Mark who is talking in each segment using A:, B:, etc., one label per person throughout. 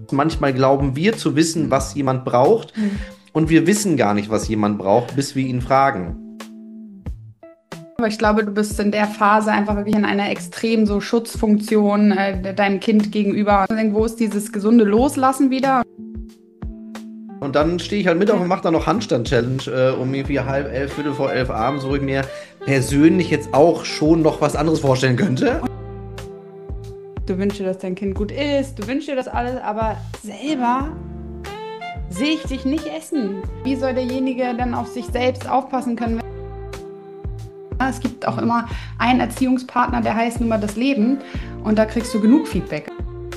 A: Manchmal glauben wir zu wissen, was jemand braucht, und wir wissen gar nicht, was jemand braucht, bis wir ihn fragen.
B: Aber ich glaube, du bist in der Phase einfach wirklich in einer extremen so Schutzfunktion deinem Kind gegenüber. Wo ist dieses gesunde Loslassen wieder?
A: Und dann stehe ich halt mit auf und mache dann noch Handstand-Challenge um irgendwie 10:30, Viertel vor 11 abends, wo ich mir persönlich jetzt auch schon noch was anderes vorstellen könnte.
B: Du wünschst dir, dass dein Kind gut isst, du wünschst dir das alles, aber selber sehe ich dich nicht essen. Wie soll derjenige dann auf sich selbst aufpassen können? Es gibt auch immer einen Erziehungspartner, der heißt nun mal das Leben, und da kriegst du genug Feedback.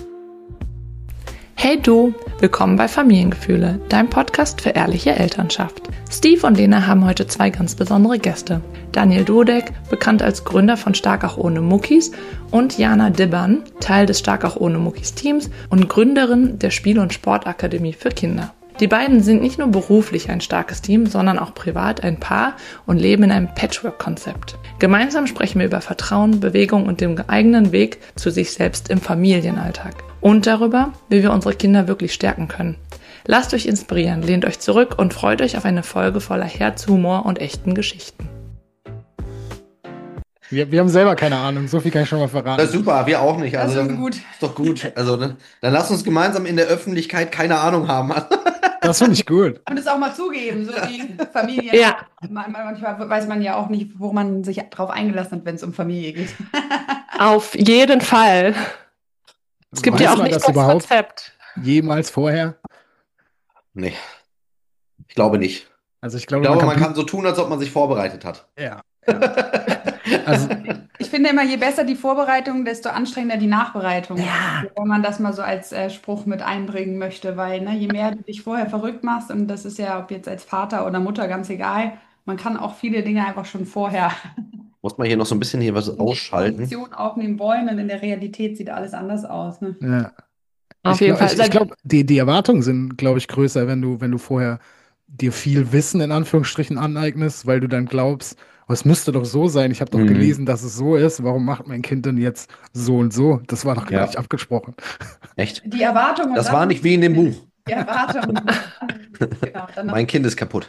C: Hey du, willkommen bei Familiengefühle, deinem Podcast für ehrliche Elternschaft. Steve und Lena haben heute zwei ganz besondere Gäste. Daniel Dudek, bekannt als Gründer von Stark auch ohne Muckis, und Jana Dibbern, Teil des Stark auch ohne Muckis Teams und Gründerin der Spiel- und Sportakademie für Kinder. Die beiden sind nicht nur beruflich ein starkes Team, sondern auch privat ein Paar und leben in einem Patchwork-Konzept. Gemeinsam sprechen wir über Vertrauen, Bewegung und den eigenen Weg zu sich selbst im Familienalltag. Und darüber, wie wir unsere Kinder wirklich stärken können. Lasst euch inspirieren, lehnt euch zurück und freut euch auf eine Folge voller Herz, Humor und echten Geschichten.
D: Wir haben selber keine Ahnung, so viel kann ich schon mal verraten.
A: Das ist super, wir auch nicht. Also,
B: Das ist gut.
A: Ist doch gut. Also, ne? Dann lass uns gemeinsam in der Öffentlichkeit keine Ahnung haben.
D: Das finde ich gut.
B: Und es auch mal zugeben, so die Familie.
C: Ja.
B: Manchmal weiß man ja auch nicht, wo man sich drauf eingelassen hat, wenn es um Familie geht.
C: Auf jeden Fall. Es gibt
D: Weiß
C: ja auch
D: man
C: nicht
D: das
C: das
D: überhaupt
C: Konzept.
D: jemals vorher?
A: Nee, ich glaube nicht.
D: Also ich
A: Ich
D: glaube,
A: glaube, man kann so tun, als ob man sich vorbereitet hat.
D: Ja. Also
B: Ich finde immer, je besser die Vorbereitung, desto anstrengender die Nachbereitung.
C: Ja.
B: Wenn man das mal so als Spruch mit einbringen möchte, weil je mehr du dich vorher verrückt machst, und das ist ja, ob jetzt als Vater oder Mutter, ganz egal, man kann auch viele Dinge einfach schon vorher
A: Muss man hier noch so ein bisschen hier was
B: in die
A: ausschalten.
B: Position aufnehmen wollen, und in der Realität sieht alles anders aus. Ne?
D: ja.
C: Auf jeden Fall.
D: Ich glaube, die Erwartungen sind, glaube ich, größer, wenn du vorher dir viel Wissen in Anführungsstrichen aneignest, weil du dann glaubst, oh, es müsste doch so sein. Ich habe doch gelesen, dass es so ist. Warum macht mein Kind denn jetzt so und so? Das war doch gar
A: Ja.
D: nicht abgesprochen.
A: Echt?
B: Die Erwartungen.
A: Das war nicht wie in dem Buch.
B: Die Erwartungen. Genau, dann noch
A: Mein Kind ist kaputt.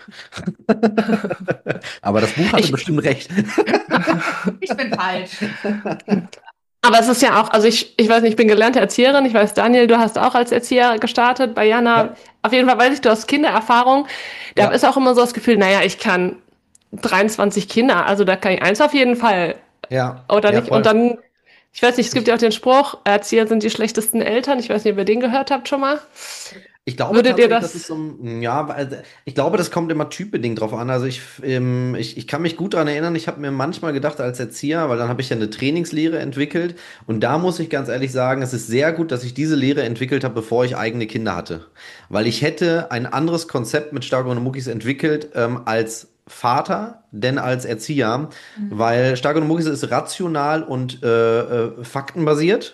A: Aber das Buch hatte bestimmt recht.
B: ich bin falsch.
C: Aber es ist ja auch, also ich weiß nicht, ich bin gelernte Erzieherin. Ich weiß, Daniel, du hast auch als Erzieher gestartet. Bei Jana,
A: Ja.
C: auf jeden Fall weiß ich, du hast Kindererfahrung. Da
A: Ja.
C: ist auch immer so das Gefühl, naja, ich kann 23 Kinder, also da kann ich eins auf jeden Fall.
A: Ja.
C: Oder
A: Ja,
C: nicht?
A: voll.
C: Und dann, ich weiß nicht, es gibt ja auch den Spruch, Erzieher sind die schlechtesten Eltern. Ich weiß nicht, ob ihr den gehört habt schon mal.
A: Ich glaube
C: Würdet ihr
A: tatsächlich,
C: das-
A: ist so ja, also ich glaube, das kommt immer typbedingt drauf an. Also ich kann mich gut daran erinnern, ich habe mir manchmal gedacht als Erzieher, weil dann habe ich ja eine Trainingslehre entwickelt, und da muss ich ganz ehrlich sagen, es ist sehr gut, dass ich diese Lehre entwickelt habe, bevor ich eigene Kinder hatte. Weil ich hätte ein anderes Konzept mit Stark ohne Muckis entwickelt, als Vater, denn als Erzieher, weil Stark ohne Muckis ist rational und faktenbasiert,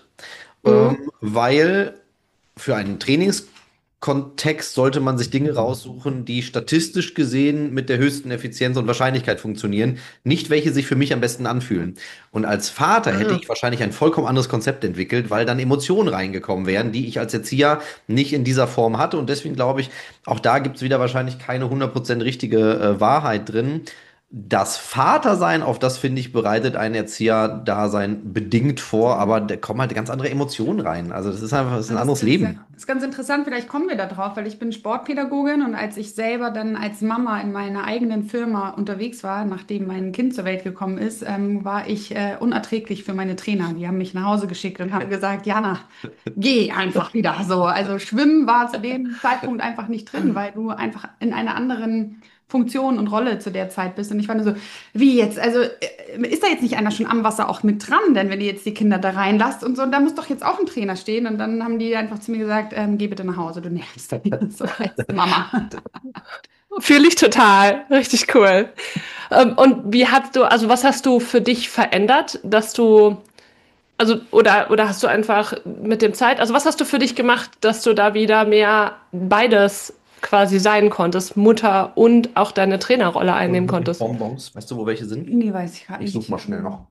A: weil für einen Trainingskontext sollte man sich Dinge raussuchen, die statistisch gesehen mit der höchsten Effizienz und Wahrscheinlichkeit funktionieren, nicht welche sich für mich am besten anfühlen. Und als Vater hätte ich wahrscheinlich ein vollkommen anderes Konzept entwickelt, weil dann Emotionen reingekommen wären, die ich als Erzieher nicht in dieser Form hatte. Und deswegen glaube ich, auch da gibt es wieder wahrscheinlich keine 100% richtige Wahrheit drin. Das Vatersein, auf das finde ich, bereitet ein Erzieher-Dasein bedingt vor, aber da kommen halt ganz andere Emotionen rein. Also das ist einfach, das ist ein anderes Leben.
B: Das ist ganz interessant, vielleicht kommen wir da drauf, weil ich bin Sportpädagogin, und als ich selber dann als Mama in meiner eigenen Firma unterwegs war, nachdem mein Kind zur Welt gekommen ist, war ich unerträglich für meine Trainer. Die haben mich nach Hause geschickt und haben gesagt, Jana, geh einfach wieder so. Also Schwimmen war zu dem Zeitpunkt einfach nicht drin, weil du einfach in einer anderen Funktion und Rolle zu der Zeit bist. Und ich war nur so, wie jetzt? Also ist da jetzt nicht einer schon am Wasser auch mit dran? Denn wenn ihr jetzt die Kinder da reinlasst und so, da muss doch jetzt auch ein Trainer stehen. Und dann haben die einfach zu mir gesagt, geh bitte nach Hause, du nervst so als Mama.
C: Fühle ich total. Richtig cool. Und also was hast du für dich verändert, dass du, also, oder hast du einfach mit dem also was hast du für dich gemacht, dass du da wieder mehr beides quasi sein konntest, Mutter und auch deine Trainerrolle einnehmen konntest?
A: Bonbons, weißt du, wo welche sind?
B: Nee, weiß ich gerade
A: Ich
B: nicht.
A: suche mal schnell noch.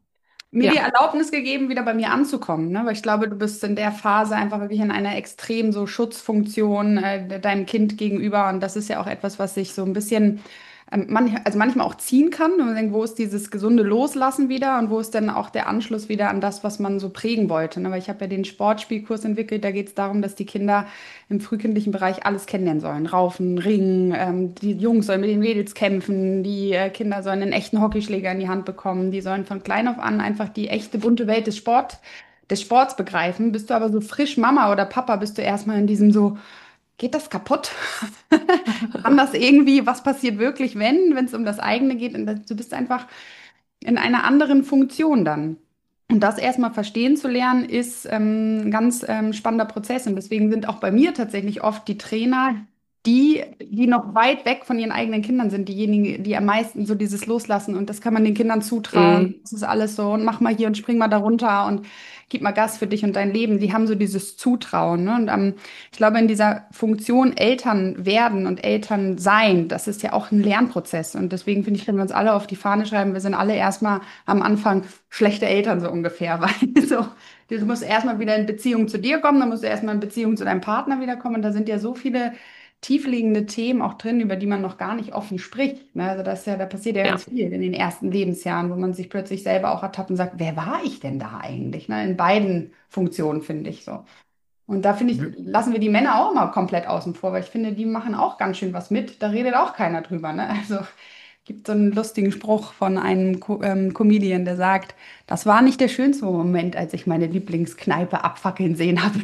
B: mir die
C: Ja.
B: Erlaubnis gegeben, wieder bei mir anzukommen, ne? Weil ich glaube, du bist in der Phase einfach wirklich in einer extrem so Schutzfunktion deinem Kind gegenüber. Und das ist ja auch etwas, was sich so ein bisschen also manchmal auch ziehen kann. Und man denkt, wo ist dieses gesunde Loslassen wieder und wo ist denn auch der Anschluss wieder an das, was man so prägen wollte. Ne? Weil ich habe ja den Sportspielkurs entwickelt, da geht es darum, dass die Kinder im frühkindlichen Bereich alles kennenlernen sollen. Raufen, Ringen, die Jungs sollen mit den Mädels kämpfen, die Kinder sollen einen echten Hockeyschläger in die Hand bekommen, die sollen von klein auf an einfach die echte bunte Welt des Sports begreifen. Bist du aber so frisch Mama oder Papa, bist du erstmal in diesem so, geht das kaputt? Kann das irgendwie, was passiert wirklich, wenn es um das eigene geht? Und du bist einfach in einer anderen Funktion dann. Und das erstmal verstehen zu lernen, ist ein ganz spannender Prozess. Und deswegen sind auch bei mir tatsächlich oft die Trainer, die noch weit weg von ihren eigenen Kindern sind, diejenigen, die am meisten so dieses Loslassen. Und das kann man den Kindern zutrauen.
C: Mhm.
B: Das ist alles so. Und mach mal hier und spring mal da runter und gib mal Gas für dich und dein Leben. Die haben so dieses Zutrauen. Ne? Und ich glaube, in dieser Funktion Eltern werden und Eltern sein, das ist ja auch ein Lernprozess. Und deswegen finde ich, können wir uns alle auf die Fahne schreiben, wir sind alle erstmal am Anfang schlechte Eltern so ungefähr, weil so, du musst erstmal wieder in Beziehung zu dir kommen, dann musst du erstmal in Beziehung zu deinem Partner wiederkommen. Und da sind ja so viele tiefliegende Themen auch drin, über die man noch gar nicht offen spricht. Ne? Also da passiert ja
C: Ja.
B: ganz viel in den ersten Lebensjahren, wo man sich plötzlich selber auch ertappt und sagt, wer war ich denn da eigentlich? Ne? In beiden Funktionen, finde ich so. Und da finde ich, lassen wir die Männer auch mal komplett außen vor, weil ich finde, die machen auch ganz schön was mit. Da redet auch keiner drüber. Ne? Also gibt so einen lustigen Spruch von einem Comedian, der sagt, das war nicht der schönste Moment, als ich meine Lieblingskneipe abfackeln sehen habe.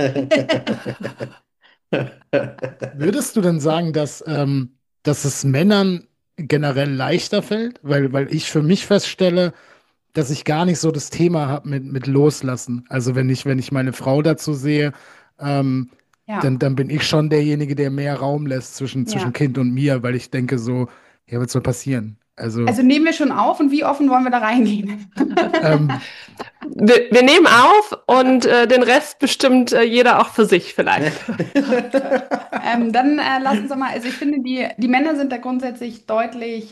D: Würdest du denn sagen, dass es Männern generell leichter fällt? Weil ich für mich feststelle, dass ich gar nicht so das Thema habe mit Loslassen. Also wenn ich meine Frau dazu sehe, ähm,
B: Ja,
D: dann bin ich schon derjenige, der mehr Raum lässt zwischen
B: ja.
D: Kind und mir, weil ich denke so, ja, was soll passieren? Also,
B: Also nehmen wir schon auf und wie offen wollen wir da reingehen?
D: ähm,
C: Wir nehmen auf und den Rest bestimmt jeder auch für sich vielleicht.
B: Dann lass uns doch mal, also ich finde, die Männer sind da grundsätzlich deutlich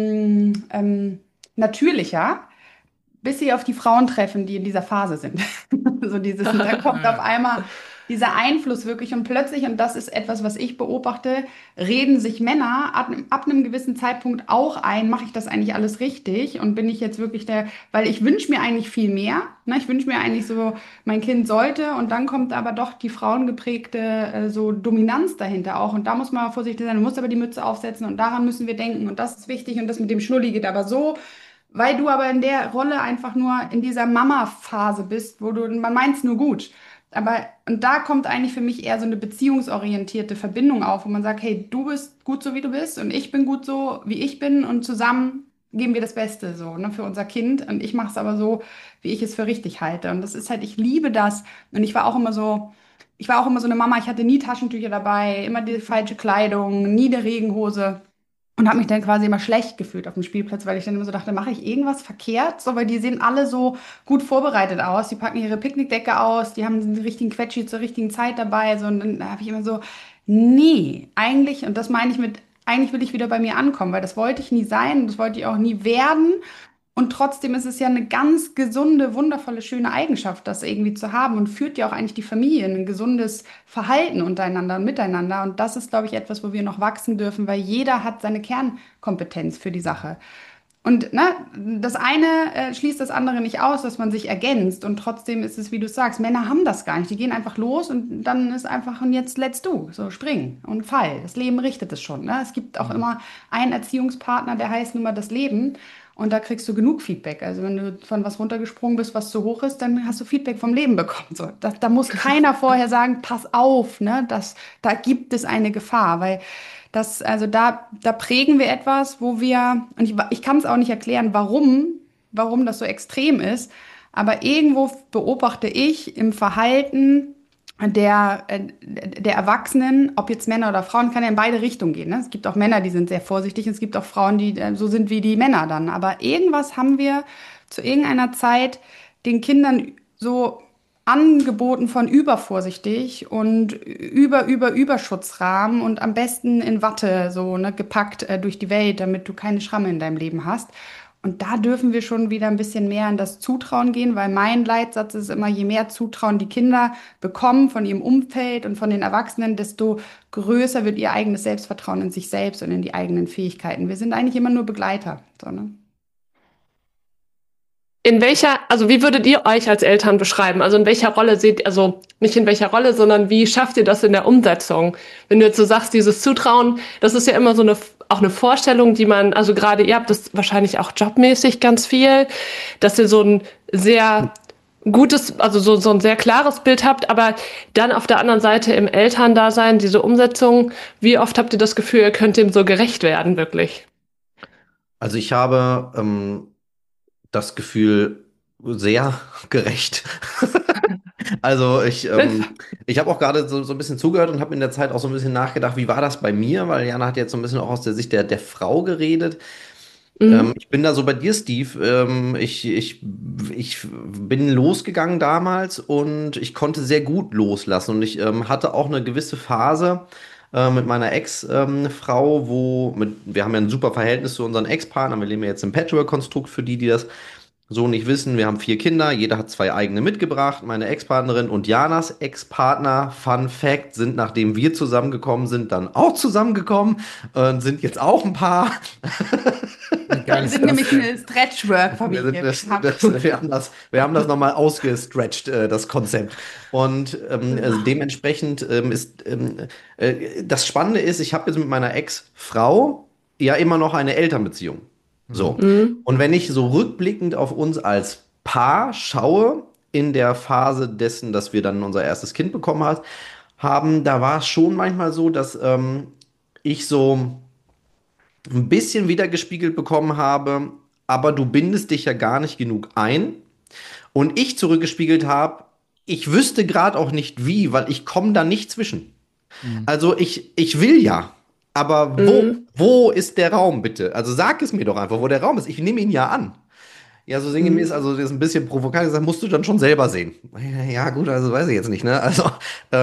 B: natürlicher, bis sie auf die Frauen treffen, die in dieser Phase sind. So dieses, und dann kommt auf
D: ja.
B: einmal dieser Einfluss wirklich und plötzlich, und das ist etwas, was ich beobachte, reden sich Männer ab einem gewissen Zeitpunkt auch ein, mache ich das eigentlich alles richtig und bin ich jetzt wirklich weil ich wünsche mir eigentlich viel mehr. Ne? Ich wünsche mir eigentlich so, mein Kind sollte und dann kommt aber doch die frauengeprägte so Dominanz dahinter auch und da muss man vorsichtig sein, du musst aber die Mütze aufsetzen und daran müssen wir denken und das ist wichtig und das mit dem Schnulli geht aber so. Weil du aber in der Rolle einfach nur in dieser Mama-Phase bist, man meint es nur gut. Und da kommt eigentlich für mich eher so eine beziehungsorientierte Verbindung auf, wo man sagt, hey, du bist gut so, wie du bist und ich bin gut so, wie ich bin und zusammen geben wir das Beste so, ne, für unser Kind und ich mache es aber so, wie ich es für richtig halte. Und das ist halt, ich liebe das und ich war auch immer so eine Mama, ich hatte nie Taschentücher dabei, immer die falsche Kleidung, nie eine Regenhose. Und habe mich dann quasi immer schlecht gefühlt auf dem Spielplatz, weil ich dann immer so dachte, mache ich irgendwas verkehrt? So, weil die sehen alle so gut vorbereitet aus. Die packen ihre Picknickdecke aus, die haben den richtigen Quetschi zur richtigen Zeit dabei. So, und dann habe ich immer so, nee, eigentlich, und das meine ich mit, eigentlich will ich wieder bei mir ankommen, weil das wollte ich nie sein und das wollte ich auch nie werden. Und trotzdem ist es ja eine ganz gesunde, wundervolle, schöne Eigenschaft, das irgendwie zu haben und führt ja auch eigentlich die Familie in ein gesundes Verhalten untereinander und miteinander. Und das ist, glaube ich, etwas, wo wir noch wachsen dürfen, weil jeder hat seine Kernkompetenz für die Sache. Und ne, das eine schließt das andere nicht aus, dass man sich ergänzt. Und trotzdem ist es, wie du sagst, Männer haben das gar nicht. Die gehen einfach los und dann ist einfach, und jetzt let's do. So spring und fall. Das Leben richtet es schon. Ne? Es gibt auch immer einen Erziehungspartner, der heißt nun mal das Leben. Und da kriegst du genug Feedback. Also wenn du von was runtergesprungen bist, was zu hoch ist, dann hast du Feedback vom Leben bekommen. So, da muss keiner vorher sagen, pass auf, ne, da gibt es eine Gefahr, weil also da prägen wir etwas, wo wir, und ich kann es auch nicht erklären, warum das so extrem ist, aber irgendwo beobachte ich im Verhalten der Erwachsenen, ob jetzt Männer oder Frauen, kann ja in beide Richtungen gehen. Ne? Es gibt auch Männer, die sind sehr vorsichtig, und es gibt auch Frauen, die so sind wie die Männer dann. Aber irgendwas haben wir zu irgendeiner Zeit den Kindern so angeboten von übervorsichtig und Überschutzrahmen und am besten in Watte so ne, gepackt durch die Welt, damit du keine Schramme in deinem Leben hast. Und da dürfen wir schon wieder ein bisschen mehr in das Zutrauen gehen, weil mein Leitsatz ist immer, je mehr Zutrauen die Kinder bekommen von ihrem Umfeld und von den Erwachsenen, desto größer wird ihr eigenes Selbstvertrauen in sich selbst und in die eigenen Fähigkeiten. Wir sind eigentlich immer nur Begleiter. So, ne?
C: Also wie würdet ihr euch als Eltern beschreiben? Also in welcher Rolle also nicht in welcher Rolle, sondern wie schafft ihr das in der Umsetzung? Wenn du jetzt so sagst, dieses Zutrauen, das ist ja immer so auch eine Vorstellung, die man, also gerade ihr habt das wahrscheinlich auch jobmäßig ganz viel, dass ihr so ein sehr gutes, also so ein sehr klares Bild habt, aber dann auf der anderen Seite im Elterndasein, diese Umsetzung, wie oft habt ihr das Gefühl, ihr könnt dem so gerecht werden, wirklich?
A: Also ich habe das Gefühl sehr gerecht. Also ich habe auch gerade so ein bisschen zugehört und habe in der Zeit auch so ein bisschen nachgedacht, wie war das bei mir? Weil Jana hat jetzt so ein bisschen auch aus der Sicht der Frau geredet.
C: Mhm.
A: Ich bin da so bei dir, Steve. Ich bin losgegangen damals und ich konnte sehr gut loslassen. Und ich hatte auch eine gewisse Phase mit meiner Ex-Frau, wir haben ja ein super Verhältnis zu unseren Ex-Partnern. Wir leben ja jetzt im Patchwork-Konstrukt für die das so nicht wissen. Wir haben 4 Kinder, jeder hat 2 eigene mitgebracht. Meine Ex-Partnerin und Janas Ex-Partner, Fun Fact, sind, nachdem wir zusammengekommen sind, dann auch zusammengekommen und sind jetzt auch ein Paar.
D: Wie geil
B: Wir
D: ist
B: sind
D: das
B: nämlich
D: denn?
B: eine
A: Wir, sind,
B: Stretchwork-Familie.
A: wir haben das nochmal ausgestretcht, das Konzept. Und dementsprechend das Spannende ist, ich habe jetzt mit meiner Ex-Frau ja immer noch eine Elternbeziehung.
D: Mhm.
A: So.
C: Mhm.
A: Und wenn ich so rückblickend auf uns als Paar schaue, in der Phase dessen, dass wir dann unser erstes Kind haben, da war es schon manchmal so, dass ich so ein bisschen wiedergespiegelt bekommen habe, aber du bindest dich ja gar nicht genug ein. Und ich zurückgespiegelt habe, ich wüsste gerade auch nicht wie, weil ich komme da nicht zwischen.
D: Mhm.
A: Also ich will ja, aber
C: Mhm.
A: wo ist der Raum bitte? Also sag es mir doch einfach, wo der Raum ist. Ich nehme ihn ja an. Ja, so sinngemäß,
C: Mhm.
A: also das ist ein bisschen provokant gesagt, musst du dann schon selber sehen. Ja, gut, also weiß ich jetzt nicht, ne? Also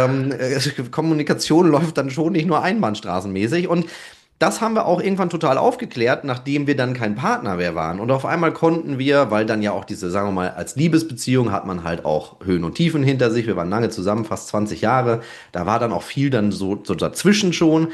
A: Kommunikation läuft dann schon nicht nur einbahnstraßenmäßig und das haben wir auch irgendwann total aufgeklärt, nachdem wir dann kein Partner mehr waren. Und auf einmal konnten wir, weil dann ja auch diese, sagen wir mal, als Liebesbeziehung hat man halt auch Höhen und Tiefen hinter sich. Wir waren lange zusammen, fast 20 Jahre. Da war dann auch viel dann so dazwischen schon.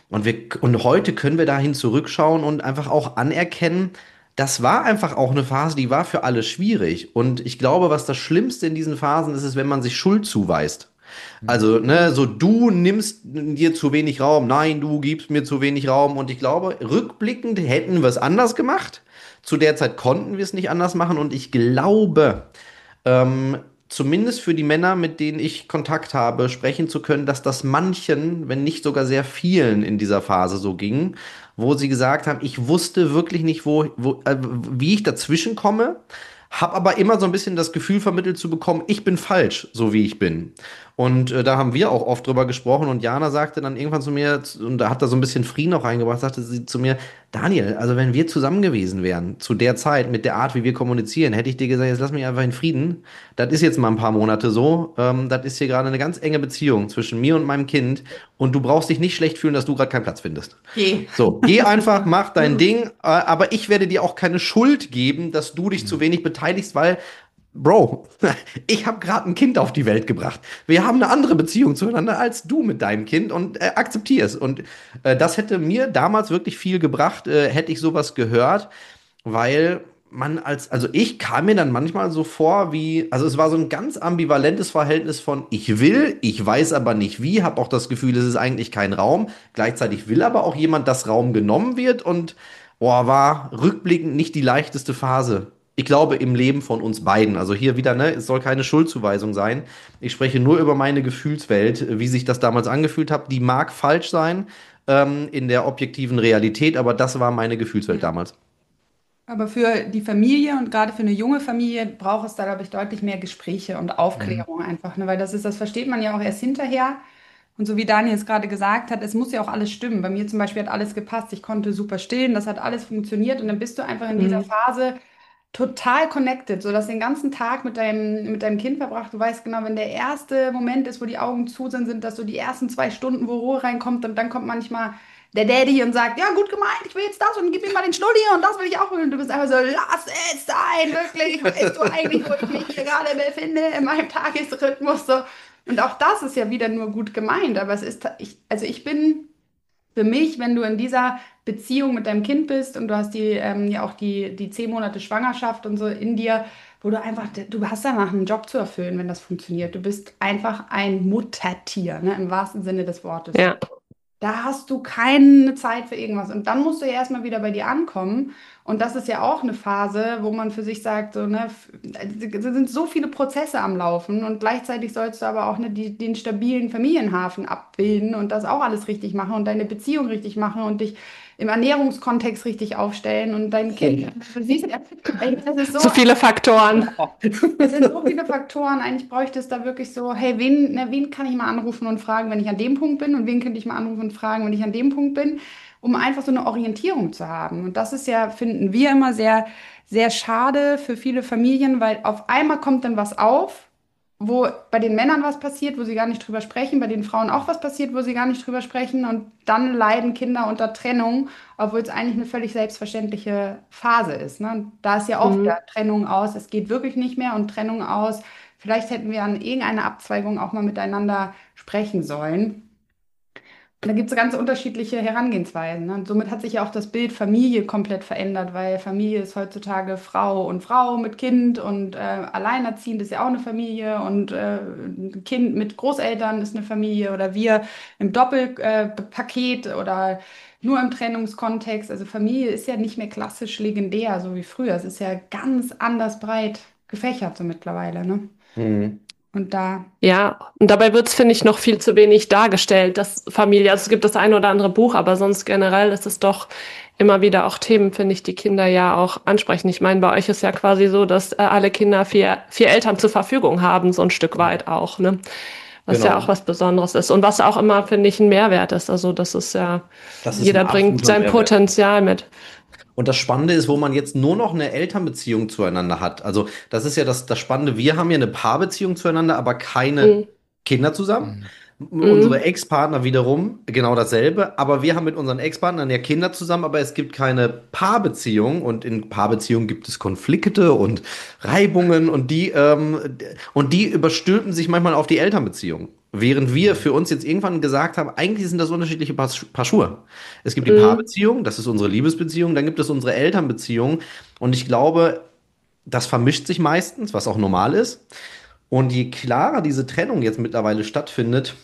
A: Und heute können wir dahin zurückschauen und einfach auch anerkennen, das war einfach auch eine Phase, die war für alle schwierig. Und ich glaube, was das Schlimmste in diesen Phasen ist, ist, wenn man sich Schuld zuweist.
D: Mhm.
A: Also, ne, so du nimmst dir zu wenig Raum, nein, du gibst mir zu wenig Raum. Und ich glaube, rückblickend hätten wir es anders gemacht. Zu der Zeit konnten wir es nicht anders machen. Und ich glaube, zumindest für die Männer, mit denen ich Kontakt habe, sprechen zu können, dass das manchen, wenn nicht sogar sehr vielen in dieser Phase so ging, wo sie gesagt haben, ich wusste wirklich nicht, wie ich dazwischen komme, habe aber immer so ein bisschen das Gefühl vermittelt zu bekommen, ich bin falsch, so wie ich bin. Und da haben wir auch oft drüber gesprochen und Jana sagte dann irgendwann zu mir, und da hat da so ein bisschen Frieden auch reingebracht, sagte sie zu mir, Daniel, also wenn wir zusammen gewesen wären, zu der Zeit, mit der Art, wie wir kommunizieren, hätte ich dir gesagt, jetzt lass mich einfach in Frieden. Das ist jetzt mal ein paar Monate so. Das ist hier gerade eine ganz enge Beziehung zwischen mir und meinem Kind. Und du brauchst dich nicht schlecht fühlen, dass du gerade keinen Platz findest.
B: Je.
A: So, geh einfach, mach dein Ding, aber ich werde dir auch keine Schuld geben, dass du dich zu
D: Mhm.
A: wenig beteiligst, weil, Bro, ich habe gerade ein Kind auf die Welt gebracht. Wir haben eine andere Beziehung zueinander als du mit deinem Kind und akzeptier es. Und das hätte mir damals wirklich viel gebracht, hätte ich sowas gehört, weil also ich kam mir dann manchmal so vor wie, also es war so ein ganz ambivalentes Verhältnis von ich will, ich weiß aber nicht wie, habe auch das Gefühl, es ist eigentlich kein Raum. Gleichzeitig will aber auch jemand, dass Raum genommen wird und war rückblickend nicht die leichteste Phase. Ich glaube, im Leben von uns beiden. Also hier wieder, ne, es soll keine Schuldzuweisung sein. Ich spreche nur über meine Gefühlswelt, wie sich das damals angefühlt hat. Die mag falsch sein, in der objektiven Realität, aber das war meine Gefühlswelt damals.
B: Aber für die Familie und gerade für eine junge Familie braucht es da, glaube ich, deutlich mehr Gespräche und
D: Mhm.
B: Aufklärung einfach, ne? Weil das versteht man ja auch erst hinterher. Und so wie Daniel es gerade gesagt hat, es muss ja auch alles stimmen. Bei mir zum Beispiel hat alles gepasst, ich konnte super stillen, das hat alles funktioniert und dann bist du einfach in dieser
C: Mhm.
B: Phase total connected, so dass du den ganzen Tag mit deinem Kind verbracht. Du weißt genau, wenn der erste Moment ist, wo die Augen zu sind, dass so die ersten 2 Stunden, wo Ruhe reinkommt und dann kommt manchmal der Daddy und sagt, ja, gut gemeint, ich will jetzt das und gib mir mal den Schnulli und das will ich auch. Und du bist einfach so, lass es sein, wirklich. Weißt du eigentlich, wo ich mich hier gerade befinde in meinem Tagesrhythmus? So. Und auch das ist ja wieder nur gut gemeint. Aber also ich bin für mich, wenn du in dieser Beziehung mit deinem Kind bist und du hast ja auch die 10 Monate Schwangerschaft und so in dir, wo du einfach, du hast danach einen Job zu erfüllen, wenn das funktioniert. Du bist einfach ein Muttertier, ne, im wahrsten Sinne des Wortes.
E: Ja.
B: Da hast du keine Zeit für irgendwas. Und dann musst du ja erstmal wieder bei dir ankommen. Und das ist ja auch eine Phase, wo man für sich sagt, so, ne, es sind so viele Prozesse am Laufen und gleichzeitig sollst du aber auch ne, den stabilen Familienhafen abbilden und das auch alles richtig machen und deine Beziehung richtig machen und dich im Ernährungskontext richtig aufstellen und dein Kind. Du siehst, ey, das ist so.
E: So viele Faktoren.
B: Es sind so viele Faktoren. Eigentlich bräuchte es da wirklich so, hey, wen kann ich mal anrufen und fragen, wenn ich an dem Punkt bin? Und wen könnte ich mal anrufen und fragen, wenn ich an dem Punkt bin? Um einfach so eine Orientierung zu haben. Und das ist ja, finden wir immer sehr, sehr schade für viele Familien, weil auf einmal kommt dann was auf, wo bei den Männern was passiert, wo sie gar nicht drüber sprechen, bei den Frauen auch was passiert, wo sie gar nicht drüber sprechen. Und dann leiden Kinder unter Trennung, obwohl es eigentlich eine völlig selbstverständliche Phase ist. Ne? Und da ist ja auch wieder Trennung aus, es geht wirklich nicht mehr und Trennung aus. Vielleicht hätten wir an irgendeiner Abzweigung auch mal miteinander sprechen sollen. Und da gibt es ganz unterschiedliche Herangehensweisen. Ne? Und somit hat sich ja auch das Bild Familie komplett verändert, weil Familie ist heutzutage Frau und Frau mit Kind und alleinerziehend ist ja auch eine Familie und ein Kind mit Großeltern ist eine Familie oder wir im Doppelpaket oder nur im Trennungskontext. Also Familie ist ja nicht mehr klassisch legendär, so wie früher. Es ist ja ganz anders breit gefächert so mittlerweile. Ne?
A: Mhm.
B: Und da.
E: Ja, und dabei wird's, finde ich, noch viel zu wenig dargestellt, dass Familie, also es gibt das ein oder andere Buch, aber sonst generell ist es doch immer wieder auch Themen, finde ich, die Kinder ja auch ansprechen. Ich meine, bei euch ist ja quasi so, dass alle Kinder vier Eltern zur Verfügung haben, so ein Stück weit auch, ne? Was ja
A: Genau.
E: auch was Besonderes ist und was auch immer, finde ich, ein Mehrwert ist. Also das ist ja,
A: Das ist
E: jeder
A: ein
E: bringt
A: absoluter
E: sein
A: Mehrwert.
E: Potenzial mit.
A: Und das Spannende ist, wo man jetzt nur noch eine Elternbeziehung zueinander hat. Also das ist ja das Spannende. Wir haben ja eine Paarbeziehung zueinander, aber keine
E: Mhm.
A: Kinder zusammen.
D: Mhm.
A: Unsere Ex-Partner wiederum genau dasselbe. Aber wir haben mit unseren Ex-Partnern ja Kinder zusammen, aber es gibt keine Paarbeziehung. Und in Paarbeziehungen gibt es Konflikte und Reibungen und die überstülpen sich manchmal auf die Elternbeziehung. Während wir für uns jetzt irgendwann gesagt haben, eigentlich sind das unterschiedliche Paar Schuhe. Es gibt die Paarbeziehung, das ist unsere Liebesbeziehung, dann gibt es unsere Elternbeziehung. Und ich glaube, das vermischt sich meistens, was auch normal ist. Und je klarer diese Trennung jetzt mittlerweile stattfindet,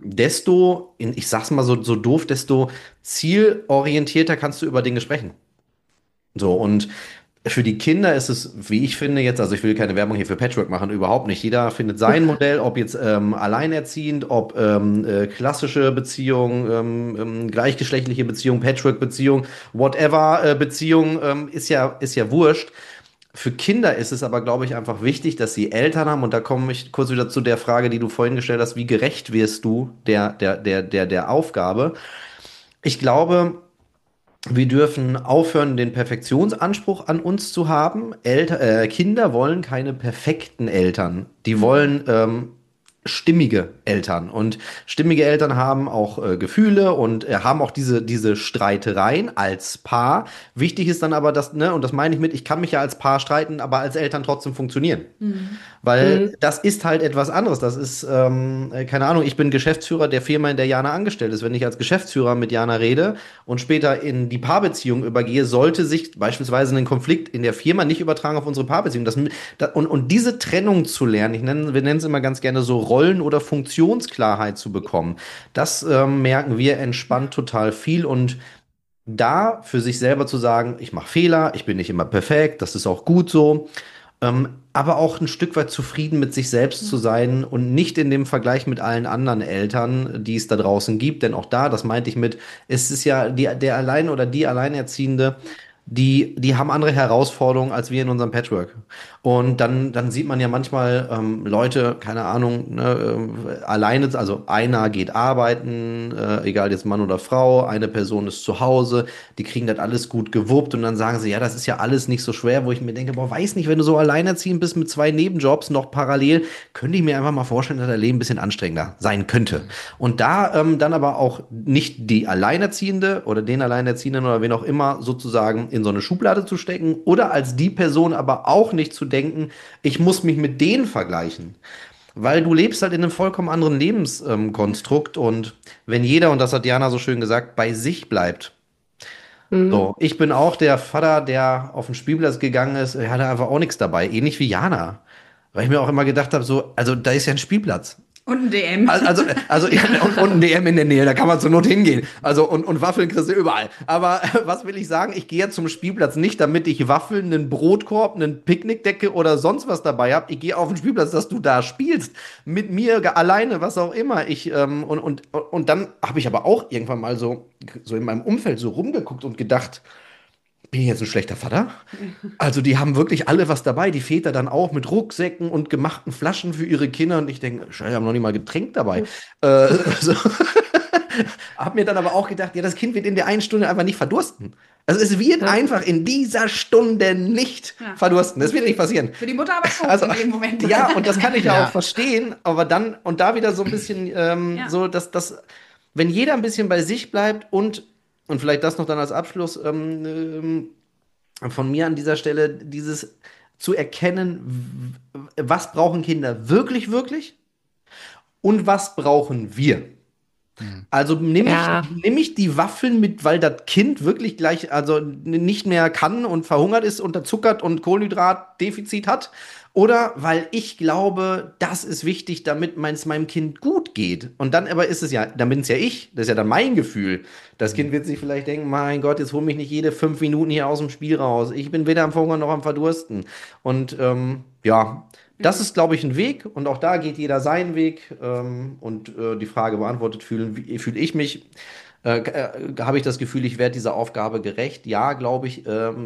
A: ich sag's mal so doof, desto zielorientierter kannst du über Dinge sprechen. So, und für die Kinder ist es, wie ich finde jetzt, also ich will keine Werbung hier für Patchwork machen, überhaupt nicht. Jeder findet sein Modell, ob jetzt alleinerziehend, ob klassische Beziehung, gleichgeschlechtliche Beziehung, Patchwork-Beziehung, whatever Beziehung, ist ja wurscht. Für Kinder ist es aber, glaube ich, einfach wichtig, dass sie Eltern haben. Und da komme ich kurz wieder zu der Frage, die du vorhin gestellt hast: Wie gerecht wirst du der Aufgabe? Ich glaube, wir dürfen aufhören, den Perfektionsanspruch an uns zu haben. Kinder wollen keine perfekten Eltern. Die wollen stimmige Eltern. Und stimmige Eltern haben auch Gefühle und haben auch diese Streitereien als Paar. Wichtig ist dann aber, ne, und das meine ich mit, ich kann mich ja als Paar streiten, aber als Eltern trotzdem funktionieren. Weil das ist halt etwas anderes. Das ist, keine Ahnung, ich bin Geschäftsführer der Firma, in der Jana angestellt ist. Wenn ich als Geschäftsführer mit Jana rede und später in die Paarbeziehung übergehe, sollte sich beispielsweise ein Konflikt in der Firma nicht übertragen auf unsere Paarbeziehung. Und diese Trennung zu lernen, wir nennen es immer ganz gerne so Rollen- oder Funktionsklarheit zu bekommen, das merken wir entspannt total viel. Und da für sich selber zu sagen, ich mache Fehler, ich bin nicht immer perfekt, das ist auch gut so. Aber auch ein Stück weit zufrieden mit sich selbst zu sein und nicht in dem Vergleich mit allen anderen Eltern, die es da draußen gibt. Denn auch da, das meinte ich mit, es ist ja der Allein- oder die Alleinerziehende, die haben andere Herausforderungen als wir in unserem Patchwork. Und dann sieht man ja manchmal Leute, keine Ahnung, ne, alleine, also einer geht arbeiten, egal jetzt Mann oder Frau, eine Person ist zu Hause, die kriegen das alles gut gewuppt und dann sagen sie, ja, das ist ja alles nicht so schwer, wo ich mir denke, boah, weiß nicht, wenn du so alleinerziehend bist mit zwei Nebenjobs noch parallel, könnte ich mir einfach mal vorstellen, dass dein Leben ein bisschen anstrengender sein könnte. Und da dann aber auch nicht die Alleinerziehende oder den Alleinerziehenden oder wen auch immer sozusagen in so eine Schublade zu stecken oder als die Person aber auch nicht zu denken, ich muss mich mit denen vergleichen. Weil du lebst halt in einem vollkommen anderen Lebenskonstrukt und wenn jeder, und das hat Diana so schön gesagt, bei sich bleibt.
E: Mhm.
A: So, ich bin auch der Vater, der auf den Spielplatz gegangen ist, er hatte einfach auch nichts dabei, ähnlich wie Jana. Weil ich mir auch immer gedacht habe, so, also da ist ja ein Spielplatz.
B: Und ein DM.
A: Also ja, und ein DM in der Nähe, da kann man zur Not hingehen. Also, und Waffeln kriegst du überall. Aber was will ich sagen? Ich gehe ja zum Spielplatz nicht, damit ich Waffeln, einen Brotkorb, einen Picknickdecke oder sonst was dabei habe. Ich gehe auf den Spielplatz, dass du da spielst. Mit mir alleine, was auch immer. Und dann habe ich aber auch irgendwann mal so in meinem Umfeld so rumgeguckt und gedacht, bin ich jetzt ein schlechter Vater? Also die haben wirklich alle was dabei, die Väter dann auch mit Rucksäcken und gemachten Flaschen für ihre Kinder und ich denke, Scheiße, haben noch nicht mal Getränk dabei. So. Hab mir dann aber auch gedacht, ja, das Kind wird in der einen Stunde einfach nicht verdursten. Also es wird
E: Ja.
A: einfach in dieser Stunde nicht
B: Ja.
A: verdursten. Das wird nicht passieren.
B: Für die Mutter aber schon
A: Also,
B: in dem Moment.
A: ja, und das kann ich ja
D: Ja.
A: auch verstehen, aber dann, und da wieder so ein bisschen
B: Ja.
A: so, wenn jeder ein bisschen bei sich bleibt und vielleicht das noch dann als Abschluss, von mir an dieser Stelle dieses zu erkennen, was brauchen Kinder wirklich, wirklich und was brauchen wir.
D: Hm.
A: Also
E: Ja.
A: nehm ich die Waffeln mit, weil das Kind wirklich gleich, also nicht mehr kann und verhungert ist, unterzuckert und Kohlenhydratdefizit hat. Oder weil ich glaube, das ist wichtig, damit es meinem Kind gut geht. Und dann aber ist es ja, dann bin es ja ich, das ist ja dann mein Gefühl. Das Kind wird sich vielleicht denken, mein Gott, jetzt hol mich nicht jede 5 Minuten hier aus dem Spiel raus. Ich bin weder am Verhungern noch am Verdursten. Und ja, das ist, glaube ich, ein Weg und auch da geht jeder seinen Weg und die Frage beantwortet fühlen, wie fühle ich mich? Habe ich das Gefühl, ich werde dieser Aufgabe gerecht? Ja, glaube ich.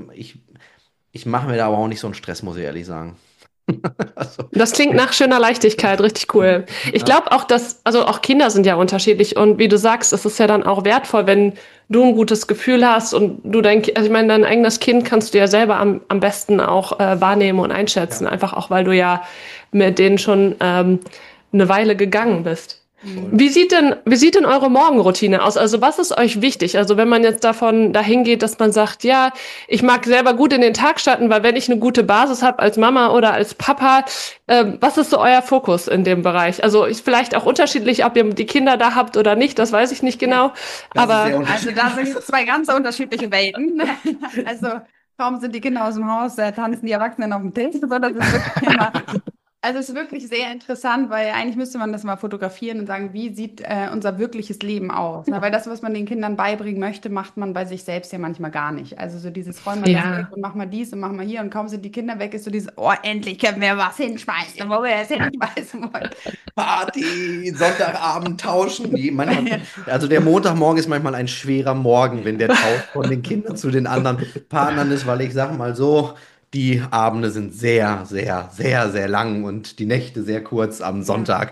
A: Ich mache mir da aber auch nicht so einen Stress, muss ich ehrlich sagen. Also,
E: Das klingt nach schöner Leichtigkeit, richtig cool. Ich
A: ja,
E: glaube auch, also auch Kinder sind ja unterschiedlich und wie du sagst, es ist ja dann auch wertvoll, wenn du ein gutes Gefühl hast und du also ich meine, dein eigenes Kind kannst du ja selber am besten auch wahrnehmen und einschätzen,
A: ja,
E: einfach auch, weil du ja mit denen schon eine Weile gegangen bist.
A: voll.
E: Wie sieht denn eure Morgenroutine aus? Also was ist euch wichtig? Also wenn man jetzt dahin geht, dass man sagt, ja, ich mag selber gut in den Tag starten, weil wenn ich eine gute Basis habe als Mama oder als Papa, was ist so euer Fokus in dem Bereich? Also ist vielleicht auch unterschiedlich, ob ihr die Kinder da habt oder nicht, das weiß ich nicht genau.
A: Das ist sehr
E: Aber
B: Also
A: unterschiedlich.
B: da sind zwei ganz unterschiedliche Welten. Also kaum sind die Kinder aus dem Haus, tanzen die Erwachsenen auf dem Tisch. So, das ist wirklich immer, also es ist wirklich sehr interessant, weil eigentlich müsste man das mal fotografieren und sagen, wie sieht unser wirkliches Leben aus? Na, weil das, was man den Kindern beibringen möchte, macht man bei sich selbst ja manchmal gar nicht. Also so dieses räum mal das weg
E: ja,
B: und mach mal dies und mach mal hier und kaum sind die Kinder weg, ist so dieses, oh, endlich können wir was hinschmeißen, wo wir es hinschmeißen wollen.
A: Party, Sonntagabend tauschen. Also der Montagmorgen ist manchmal ein schwerer Morgen, wenn der Tausch von den Kindern zu den anderen Partnern ist, weil ich sage mal so, die Abende sind sehr, sehr, sehr, sehr lang und die Nächte sehr kurz am
B: Ja.
A: Sonntag.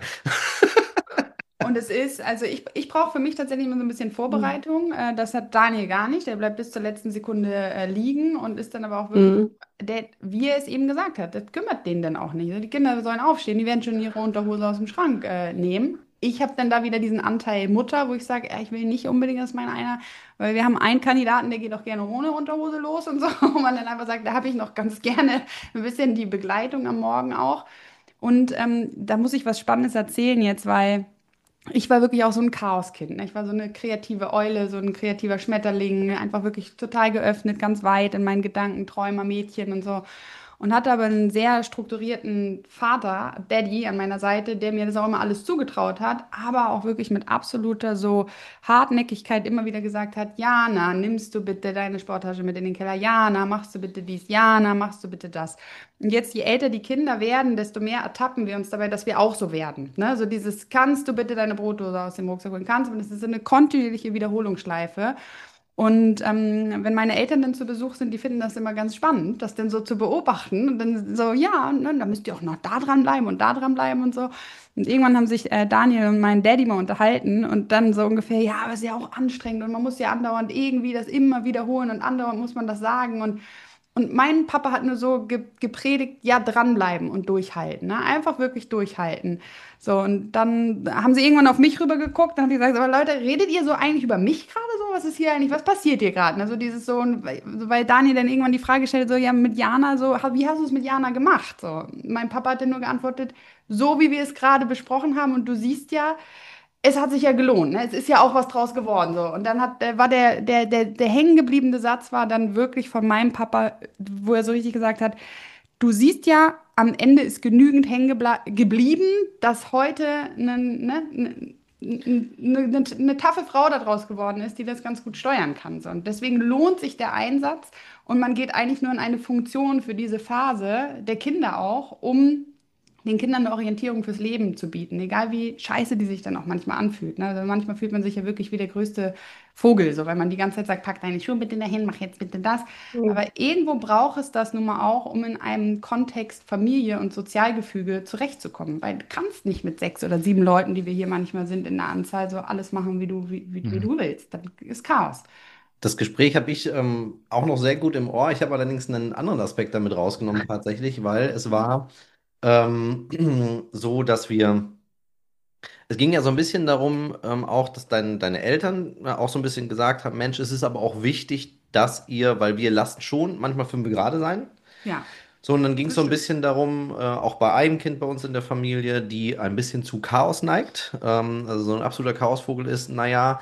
B: Und es ist, also ich brauche für mich tatsächlich immer so ein bisschen Vorbereitung. Das hat Daniel gar nicht. Der bleibt bis zur letzten Sekunde liegen und ist dann aber auch wirklich,
E: mhm.
B: wie er es eben gesagt hat, das kümmert den dann auch nicht. Also die Kinder sollen aufstehen, die werden schon ihre Unterhose aus dem Schrank nehmen. Ich habe dann da wieder diesen Anteil Mutter, wo ich sage, ich will nicht unbedingt, dass meine einer, weil wir haben einen Kandidaten, der geht auch gerne ohne Unterhose los und so, wo man dann einfach sagt, da habe ich noch ganz gerne ein bisschen die Begleitung am Morgen auch. Und da muss ich was Spannendes erzählen jetzt, weil ich war wirklich auch so ein Chaoskind. Ne? Ich war so eine kreative Eule, so ein kreativer Schmetterling, einfach wirklich total geöffnet, ganz weit in meinen Gedanken, Träumer, Mädchen und so. Und hatte aber einen sehr strukturierten Vater, Daddy an meiner Seite, der mir das auch immer alles zugetraut hat, aber auch wirklich mit absoluter so Hartnäckigkeit immer wieder gesagt hat, Jana, nimmst du bitte deine Sporttasche mit in den Keller? Jana, machst du bitte dies? Jana, machst du bitte das? Und jetzt, je älter die Kinder werden, desto mehr ertappen wir uns dabei, dass wir auch so werden. Ne? So dieses, kannst du bitte deine Brotdose aus dem Rucksack holen? Kannst du? Das ist so eine kontinuierliche Wiederholungsschleife. Und wenn meine Eltern dann zu Besuch sind, die finden das immer ganz spannend, das dann so zu beobachten. Und dann so, ja, ne, da müsst ihr auch noch da dran bleiben und da dran bleiben und so. Und irgendwann haben sich Daniel und mein Daddy mal unterhalten und dann so ungefähr, ja, aber es ist ja auch anstrengend und man muss ja andauernd irgendwie das immer wiederholen und andauernd muss man das sagen. Und mein Papa hat nur so gepredigt, ja, dranbleiben und durchhalten, ne? Einfach wirklich durchhalten. So, und dann haben sie irgendwann auf mich rüber geguckt, dann haben die gesagt, aber Leute, redet ihr so eigentlich über mich gerade so? Was ist hier eigentlich, was passiert hier gerade? Also dieses so, weil Daniel dann irgendwann die Frage stellt, so, ja, mit Jana, so, wie hast du es mit Jana gemacht? So, mein Papa hat dann nur geantwortet, so wie wir es gerade besprochen haben und du siehst ja, es hat sich ja gelohnt, ne? Es ist ja auch was draus geworden, so. Und dann war der hängen gebliebene Satz war dann wirklich von meinem Papa, wo er so richtig gesagt hat, du siehst ja, am Ende ist genügend geblieben, dass heute eine taffe Frau daraus geworden ist, die das ganz gut steuern kann. So. Und deswegen lohnt sich der Einsatz und man geht eigentlich nur in eine Funktion für diese Phase der Kinder auch, um den Kindern eine Orientierung fürs Leben zu bieten, egal wie scheiße die sich dann auch manchmal anfühlt. Ne? Also manchmal fühlt man sich ja wirklich wie der größte Vogel, so weil man die ganze Zeit sagt, pack deine Schuhe bitte dahin, mach jetzt bitte das. Aber irgendwo braucht es das nun mal auch, um in einem Kontext Familie und Sozialgefüge zurechtzukommen. Weil du kannst nicht mit 6 oder 7 Leuten, die wir hier manchmal sind, in der Anzahl so alles machen, wie du willst. Dann ist Chaos.
A: Das Gespräch habe ich auch noch sehr gut im Ohr. Ich habe allerdings einen anderen Aspekt damit rausgenommen tatsächlich, weil es war so, dass es ging ja so ein bisschen darum, auch, dass deine Eltern auch so ein bisschen gesagt haben, Mensch, es ist aber auch wichtig, dass ihr, weil wir lassen schon manchmal 5 Grade sein.
B: Ja,
A: So, und dann ging es
B: das
A: so ein
B: stimmt.
A: bisschen darum, auch bei einem Kind bei uns in der Familie, die ein bisschen zu Chaos neigt, also so ein absoluter Chaosvogel ist, naja,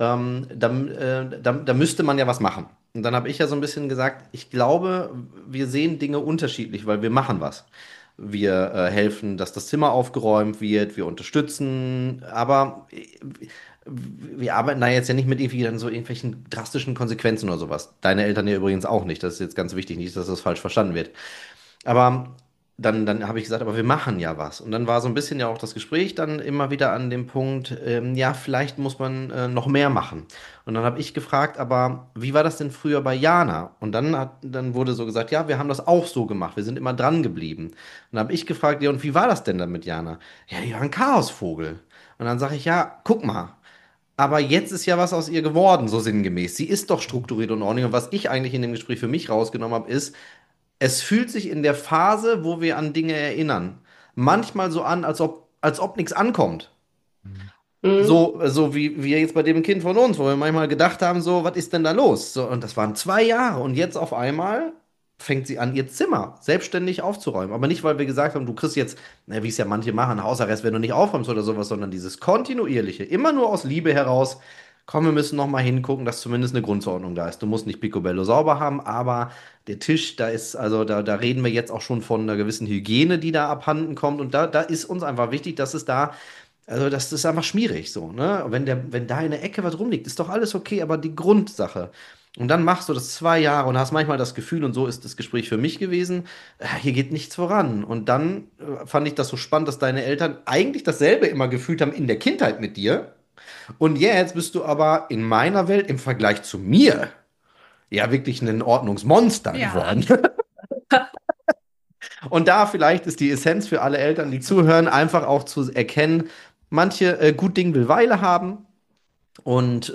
A: da müsste man ja was machen. Und dann habe ich ja so ein bisschen gesagt, ich glaube, wir sehen Dinge unterschiedlich, weil wir machen was. Wir helfen, dass das Zimmer aufgeräumt wird, wir unterstützen, aber wir arbeiten da jetzt ja nicht mit irgendwie dann so irgendwelchen drastischen Konsequenzen oder sowas. Deine Eltern ja übrigens auch nicht, das ist jetzt ganz wichtig, nicht, dass das falsch verstanden wird. Aber dann habe ich gesagt, aber wir machen ja was. Und dann war so ein bisschen ja auch das Gespräch dann immer wieder an dem Punkt, ja, vielleicht muss man noch mehr machen. Und dann habe ich gefragt, aber wie war das denn früher bei Jana? Und dann wurde so gesagt, ja, wir haben das auch so gemacht, wir sind immer dran geblieben. Und dann habe ich gefragt, ja, und wie war das denn dann mit Jana? Ja, die war ein Chaosvogel. Und dann sage ich, ja, guck mal. Aber jetzt ist ja was aus ihr geworden, so sinngemäß. Sie ist doch strukturiert und ordentlich. Und was ich eigentlich in dem Gespräch für mich rausgenommen habe, ist, es fühlt sich in der Phase, wo wir an Dinge erinnern, manchmal so an, als ob nichts ankommt.
E: Mhm.
A: So wie wir jetzt bei dem Kind von uns, wo wir manchmal gedacht haben, so, was ist denn da los? So, und das waren 2 Jahre. Und jetzt auf einmal fängt sie an, ihr Zimmer selbstständig aufzuräumen. Aber nicht, weil wir gesagt haben, du kriegst jetzt, na, wie es ja manche machen, Hausarrest, wenn du nicht aufräumst oder sowas, sondern dieses kontinuierliche, immer nur aus Liebe heraus. Komm, wir müssen noch mal hingucken, dass zumindest eine Grundordnung da ist. Du musst nicht picobello sauber haben, aber der Tisch, da ist, also da reden wir jetzt auch schon von einer gewissen Hygiene, die da abhanden kommt. Und da ist uns einfach wichtig, dass es da, also das ist einfach schmierig so, ne? Wenn da in der Ecke was rumliegt, ist doch alles okay, aber die Grundsache. Und dann machst du das 2 Jahre und hast manchmal das Gefühl, und so ist das Gespräch für mich gewesen, hier geht nichts voran. Und dann fand ich das so spannend, dass deine Eltern eigentlich dasselbe immer gefühlt haben in der Kindheit mit dir. Und jetzt bist du aber in meiner Welt im Vergleich zu mir ja wirklich ein Ordnungsmonster
B: Ja,
A: geworden. Und da vielleicht ist die Essenz für alle Eltern, die zuhören, einfach auch zu erkennen, manche gut Ding will Weile haben und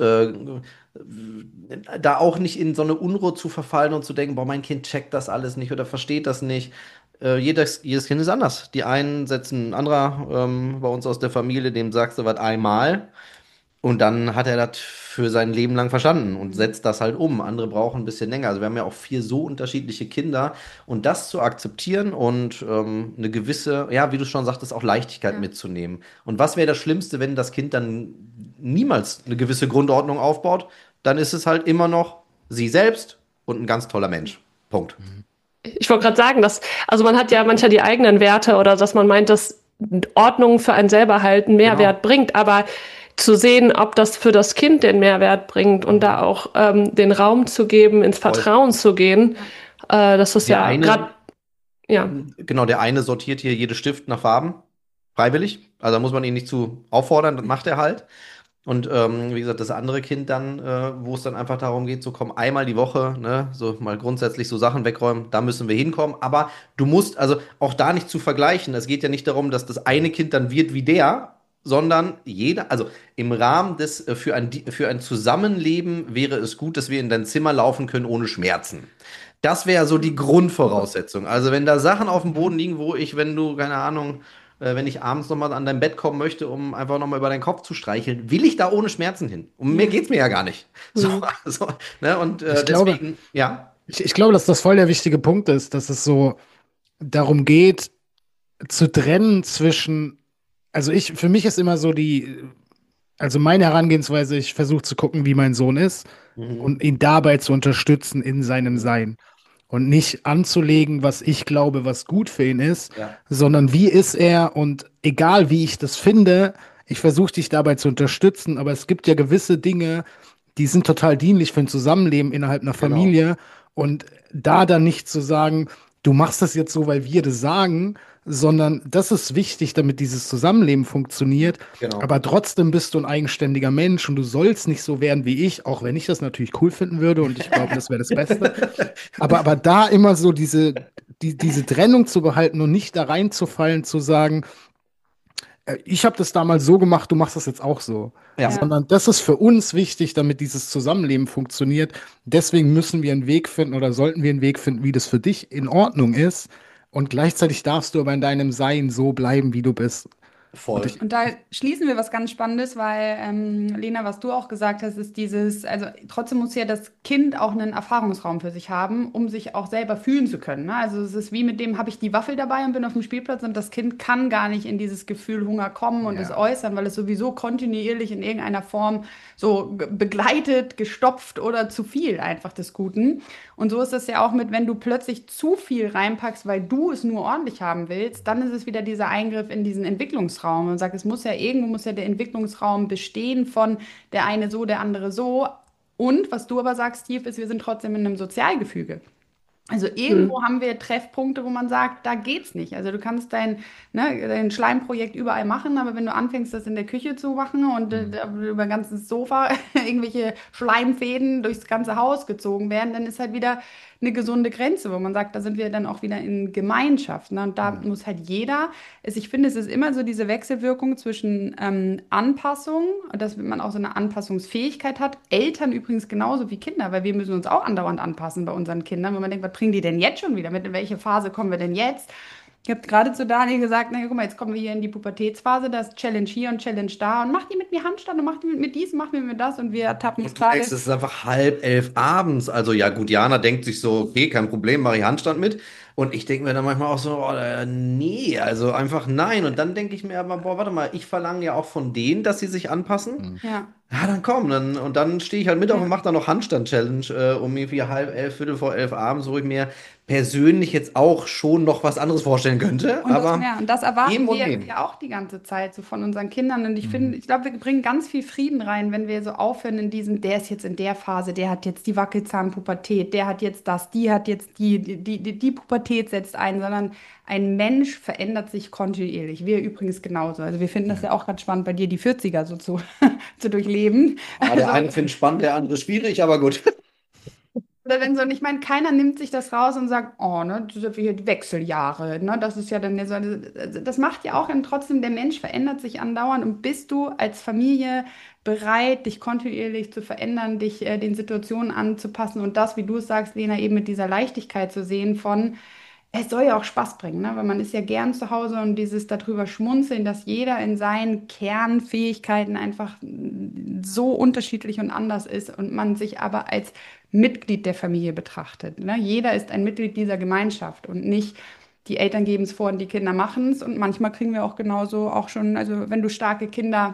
A: da auch nicht in so eine Unruhe zu verfallen und zu denken, boah, mein Kind checkt das alles nicht oder versteht das nicht. Jedes Kind ist anders. Die einen setzen ein anderer bei uns aus der Familie, dem sagst du was einmal. Und dann hat er das für sein Leben lang verstanden und setzt das halt um. Andere brauchen ein bisschen länger. Also wir haben ja auch 4 so unterschiedliche Kinder. Und das zu akzeptieren und eine gewisse, ja, wie du schon sagtest, auch Leichtigkeit
B: ja.
A: mitzunehmen. Und was wäre das Schlimmste, wenn das Kind dann niemals eine gewisse Grundordnung aufbaut? Dann ist es halt immer noch sie selbst und ein ganz toller Mensch. Punkt.
E: Ich wollte gerade sagen, also man hat ja manchmal die eigenen Werte oder dass man meint, dass Ordnung für einen selber halt einen Mehrwert
A: Genau.
E: bringt, aber zu sehen, ob das für das Kind den Mehrwert bringt und da auch den Raum zu geben, ins
A: Voll.
E: Vertrauen zu gehen, das ist
A: Der
E: ja gerade,
A: eine,
E: ja.
A: genau, der eine sortiert hier jede Stift nach Farben, freiwillig. Also da muss man ihn nicht zu auffordern, das macht er halt. Und wie gesagt, das andere Kind dann, wo es dann einfach darum geht, so komm einmal die Woche, ne, so mal grundsätzlich so Sachen wegräumen, da müssen wir hinkommen. Aber du musst also auch da nicht zu vergleichen. Es geht ja nicht darum, dass das eine Kind dann wird wie der, sondern jeder, also im Rahmen des, für ein Zusammenleben wäre es gut, dass wir in dein Zimmer laufen können ohne Schmerzen. Das wäre so die Grundvoraussetzung. Also wenn da Sachen auf dem Boden liegen, wo ich, wenn du, keine Ahnung, wenn ich abends nochmal an dein Bett kommen möchte, um einfach nochmal über deinen Kopf zu streicheln, will ich da ohne Schmerzen hin. Und mehr geht's mir ja gar nicht. So,
E: Mhm.
A: also, ne, und
D: Ich glaube,
A: deswegen, ja.
D: ich glaube, dass das voll der wichtige Punkt ist, dass es so darum geht, zu trennen zwischen, also für mich ist immer so also meine Herangehensweise, ich versuche zu gucken, wie mein Sohn ist
A: Mhm.
D: und ihn dabei zu unterstützen in seinem
A: Mhm.
D: Sein. Und nicht anzulegen, was ich glaube, was gut für ihn ist,
A: Ja,
D: sondern wie ist er und egal wie ich das finde, ich versuche dich dabei zu unterstützen, aber es gibt ja gewisse Dinge, die sind total dienlich für ein Zusammenleben innerhalb einer
A: genau.
D: Familie und da dann nicht zu sagen, du machst das jetzt so, weil wir das sagen, sondern das ist wichtig, damit dieses Zusammenleben funktioniert.
A: Genau.
D: Aber trotzdem bist du ein eigenständiger Mensch und du sollst nicht so werden wie ich, auch wenn ich das natürlich cool finden würde und ich glaube, das wäre das Beste. Aber da immer so diese Trennung zu behalten und nicht da reinzufallen, zu sagen, ich habe das damals so gemacht, du machst das jetzt auch so.
A: Ja.
B: Ja.
D: Sondern das ist für uns wichtig, damit dieses Zusammenleben funktioniert. Deswegen müssen wir einen Weg finden oder sollten wir einen Weg finden, wie das für dich in Ordnung ist. Und gleichzeitig darfst du aber in deinem Sein so bleiben, wie du bist. Und
A: Voll.
B: Und da schließen wir was ganz Spannendes, weil, Lena, was du auch gesagt hast, ist dieses, also trotzdem muss ja das Kind auch einen Erfahrungsraum für sich haben, um sich auch selber fühlen zu können. Ne? Also es ist wie mit dem, habe ich die Waffel dabei und bin auf dem Spielplatz und das Kind kann gar nicht in dieses Gefühl Hunger kommen und es
A: Ja.
B: äußern, weil es sowieso kontinuierlich in irgendeiner Form so begleitet, gestopft oder zu viel einfach des Guten. Und so ist es ja auch mit, wenn du plötzlich zu viel reinpackst, weil du es nur ordentlich haben willst, dann ist es wieder dieser Eingriff in diesen Entwicklungsraum und sagt, es muss ja irgendwo muss ja der Entwicklungsraum bestehen von der eine so, der andere so. Und was du aber sagst, Steve, ist, wir sind trotzdem in einem Sozialgefüge. Also irgendwo
E: Mhm.
B: haben wir Treffpunkte, wo man sagt, da geht's nicht. Also du kannst dein Schleimprojekt überall machen, aber wenn du anfängst, das in der Küche zu machen und über ein ganzes Sofa irgendwelche Schleimfäden durchs ganze Haus gezogen werden, dann ist halt wieder eine gesunde Grenze, wo man sagt, da sind wir dann auch wieder in Gemeinschaft. Ne? Und da muss halt jeder, ich finde, es ist immer so diese Wechselwirkung zwischen Anpassung, dass man auch so eine Anpassungsfähigkeit hat. Eltern übrigens genauso wie Kinder, weil wir müssen uns auch andauernd anpassen bei unseren Kindern, wenn man denkt, was bringen die denn jetzt schon wieder mit? In welche Phase kommen wir denn jetzt? Ich habe gerade zu Daniel gesagt, na guck mal, jetzt kommen wir hier in die Pubertätsphase, da ist Challenge hier und Challenge da und mach die mit mir Handstand und mach die mit mir dies, mach mir das und wir tappen uns
A: Und du denkst,
B: gerade.
A: es ist einfach 10:30 abends. Also ja, gut, Jana denkt sich so, okay, kein Problem, mache ich Handstand mit. Und ich denke mir dann manchmal auch so, oh, nee, also einfach nein. Und dann denke ich mir aber, boah, warte mal, ich verlange ja auch von denen, dass sie sich anpassen.
B: Ja.
A: Ja, dann komm, und dann stehe ich halt mit auf und
B: Ja.
A: mache dann noch Handstand-Challenge um irgendwie 10:30, Viertel vor 11 abends, wo ich mir persönlich jetzt auch schon noch was anderes vorstellen könnte.
B: Und das,
A: Aber
B: ja, und das
A: geben
B: erwarten
A: und
B: wir
A: nehmen.
B: ja auch die ganze Zeit so von unseren Kindern. Und ich
D: Mhm.
B: finde, ich glaube, wir bringen ganz viel Frieden rein, wenn wir so aufhören in diesem, der ist jetzt in der Phase, der hat jetzt die Wackelzahnpubertät, der hat jetzt das, die hat jetzt die Pubertät setzt ein, sondern ein Mensch verändert sich kontinuierlich. Wir übrigens genauso. Also wir finden das ja auch ganz spannend, bei dir die 40er so zu durchleben.
A: Ah, der
B: Also,
A: eine findet spannend, der andere schwierig, aber gut.
B: oder wenn so, und ich meine, keiner nimmt sich das raus und sagt, oh, ne, das sind hier die Wechseljahre, ne, das ist ja dann so, also das macht ja auch dann trotzdem, der Mensch verändert sich andauernd und bist du als Familie bereit, dich kontinuierlich zu verändern, dich den Situationen anzupassen und das, wie du es sagst, Lena, eben mit dieser Leichtigkeit zu sehen von, es soll ja auch Spaß bringen, ne? Weil man ist ja gern zu Hause und dieses darüber schmunzeln, dass jeder in seinen Kernfähigkeiten einfach so unterschiedlich und anders ist und man sich aber als Mitglied der Familie betrachtet. Ne? Jeder ist ein Mitglied dieser Gemeinschaft und nicht die Eltern geben es vor und die Kinder machen es. Und manchmal kriegen wir auch genauso auch schon, also wenn du starke Kinder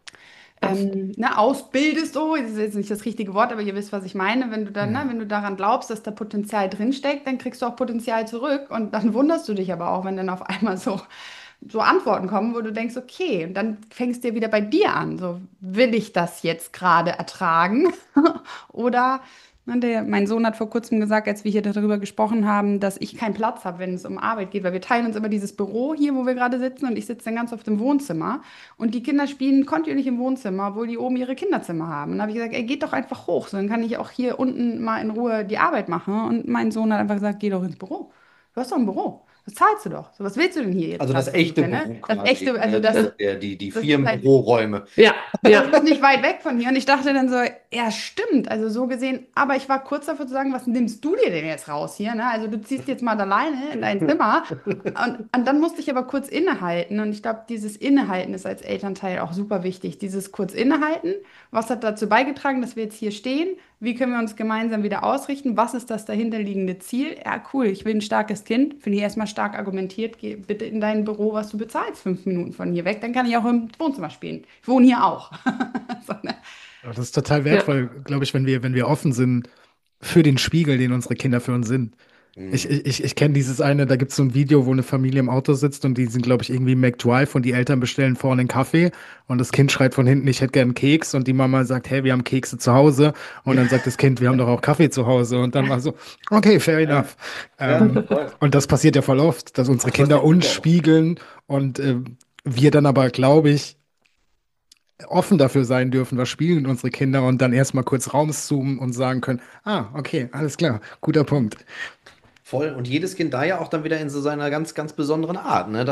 B: ne, ausbildest, so, das ist jetzt nicht das richtige Wort, aber ihr wisst, was ich meine. Wenn du dann, ne,
D: Ja.
B: wenn du daran glaubst, dass da Potenzial drinsteckt, dann kriegst du auch Potenzial zurück. Und dann wunderst du dich aber auch, wenn dann auf einmal so Antworten kommen, wo du denkst, okay, und dann fängst du ja wieder bei dir an. So, will ich das jetzt gerade ertragen? Oder Ne, mein Sohn hat vor kurzem gesagt, als wir hier darüber gesprochen haben, dass ich keinen Platz habe, wenn es um Arbeit geht, weil wir teilen uns immer dieses Büro hier, wo wir gerade sitzen, und ich sitze dann ganz oft im Wohnzimmer und die Kinder spielen kontinuierlich im Wohnzimmer, obwohl die oben ihre Kinderzimmer haben. Und dann habe ich gesagt, ey, geht doch einfach hoch, so dann kann ich auch hier unten mal in Ruhe die Arbeit machen. Und mein Sohn hat einfach gesagt, geh doch ins Büro. Du hast doch ein Büro. Das zahlst du doch. So, was willst du denn hier jetzt?
A: Also das echte Büro
B: Das
A: quasi,
B: echte, also
A: ne?
B: das,
A: Die
B: das ist halt
A: Firmenbüroräume.
E: Ja, ja.
B: das ist nicht weit weg von hier. Und ich dachte dann so, ja, stimmt. Also so gesehen, aber ich war kurz davor zu sagen, was nimmst du dir denn jetzt raus hier? Ne? Also du ziehst jetzt mal alleine in dein Zimmer. Und dann musste ich aber kurz innehalten. Und ich glaube, dieses Innehalten ist als Elternteil auch super wichtig. Dieses kurz Innehalten. Was hat dazu beigetragen, dass wir jetzt hier stehen? Wie können wir uns gemeinsam wieder ausrichten? Was ist das dahinterliegende Ziel? Ja, cool, ich will ein starkes Kind. Finde ich erstmal stark argumentiert. Geh bitte in dein Büro, was du bezahlst, 5 Minuten von hier weg. Dann kann ich auch im Wohnzimmer spielen. Ich wohne hier auch. So, ne?
D: Ja, das ist total
E: Ja.
D: wertvoll, glaube ich, wenn wir offen sind für den Spiegel, den unsere Kinder für uns sind. Ich kenne dieses eine, da gibt es so ein Video, wo eine Familie im Auto sitzt und die sind, glaube ich, irgendwie im McDrive und die Eltern bestellen vorne einen Kaffee und das Kind schreit von hinten, ich hätte gern einen Keks und die Mama sagt, hey, wir haben Kekse zu Hause und dann sagt das Kind, wir haben doch auch Kaffee zu Hause und dann war so, okay, fair enough.
A: Voll.
D: Und das passiert ja voll oft, dass unsere
A: Das
D: Kinder
A: passiert
D: uns
A: super oft.
D: spiegeln und wir dann aber, glaube ich, offen dafür sein dürfen, was spielen unsere Kinder und dann erstmal kurz rauszoomen und sagen können, ah, okay, alles klar, guter Punkt.
A: Voll. Und jedes Kind da ja auch dann wieder in so seiner ganz, ganz besonderen Art. Ne?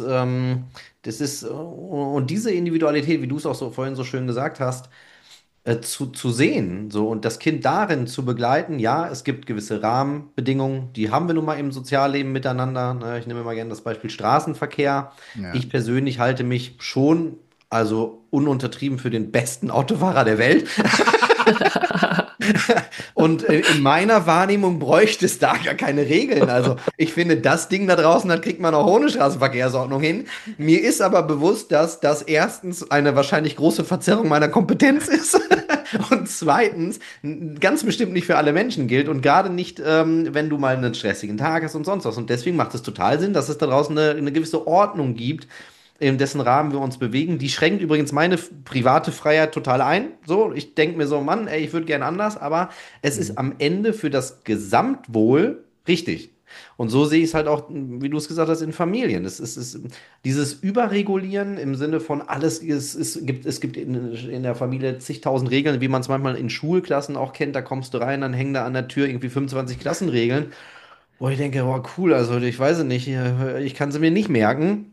A: Und diese Individualität, wie du es auch so vorhin so schön gesagt hast, zu sehen, so und das Kind darin zu begleiten, ja, es gibt gewisse Rahmenbedingungen, die haben wir nun mal im Sozialleben miteinander. Ne? Ich nehme mal gerne das Beispiel Straßenverkehr.
D: Ja.
A: Ich persönlich halte mich schon, also ununtertrieben für den besten Autofahrer der Welt. Und in meiner Wahrnehmung bräuchte es da gar keine Regeln. Also ich finde, das Ding da draußen, das kriegt man auch ohne Straßenverkehrsordnung hin. Mir ist aber bewusst, dass das erstens eine wahrscheinlich große Verzerrung meiner Kompetenz ist und zweitens ganz bestimmt nicht für alle Menschen gilt und gerade nicht, wenn du mal einen stressigen Tag hast und sonst was. Und deswegen macht es total Sinn, dass es da draußen eine gewisse Ordnung gibt, in dessen Rahmen wir uns bewegen. Die schränkt übrigens meine private Freiheit total ein. So, ich denke mir so, Mann, ey, ich würde gern anders, aber es ist am Ende für das Gesamtwohl richtig. Und so sehe ich es halt auch, wie du es gesagt hast, in Familien. Es ist dieses Überregulieren im Sinne von alles, es gibt in der Familie zigtausend Regeln, wie man es manchmal in Schulklassen auch kennt. Da kommst du rein, dann hängen da an der Tür irgendwie 25 Klassenregeln. Wo ich denke, boah, cool, also ich weiß es nicht, ich kann sie mir nicht merken.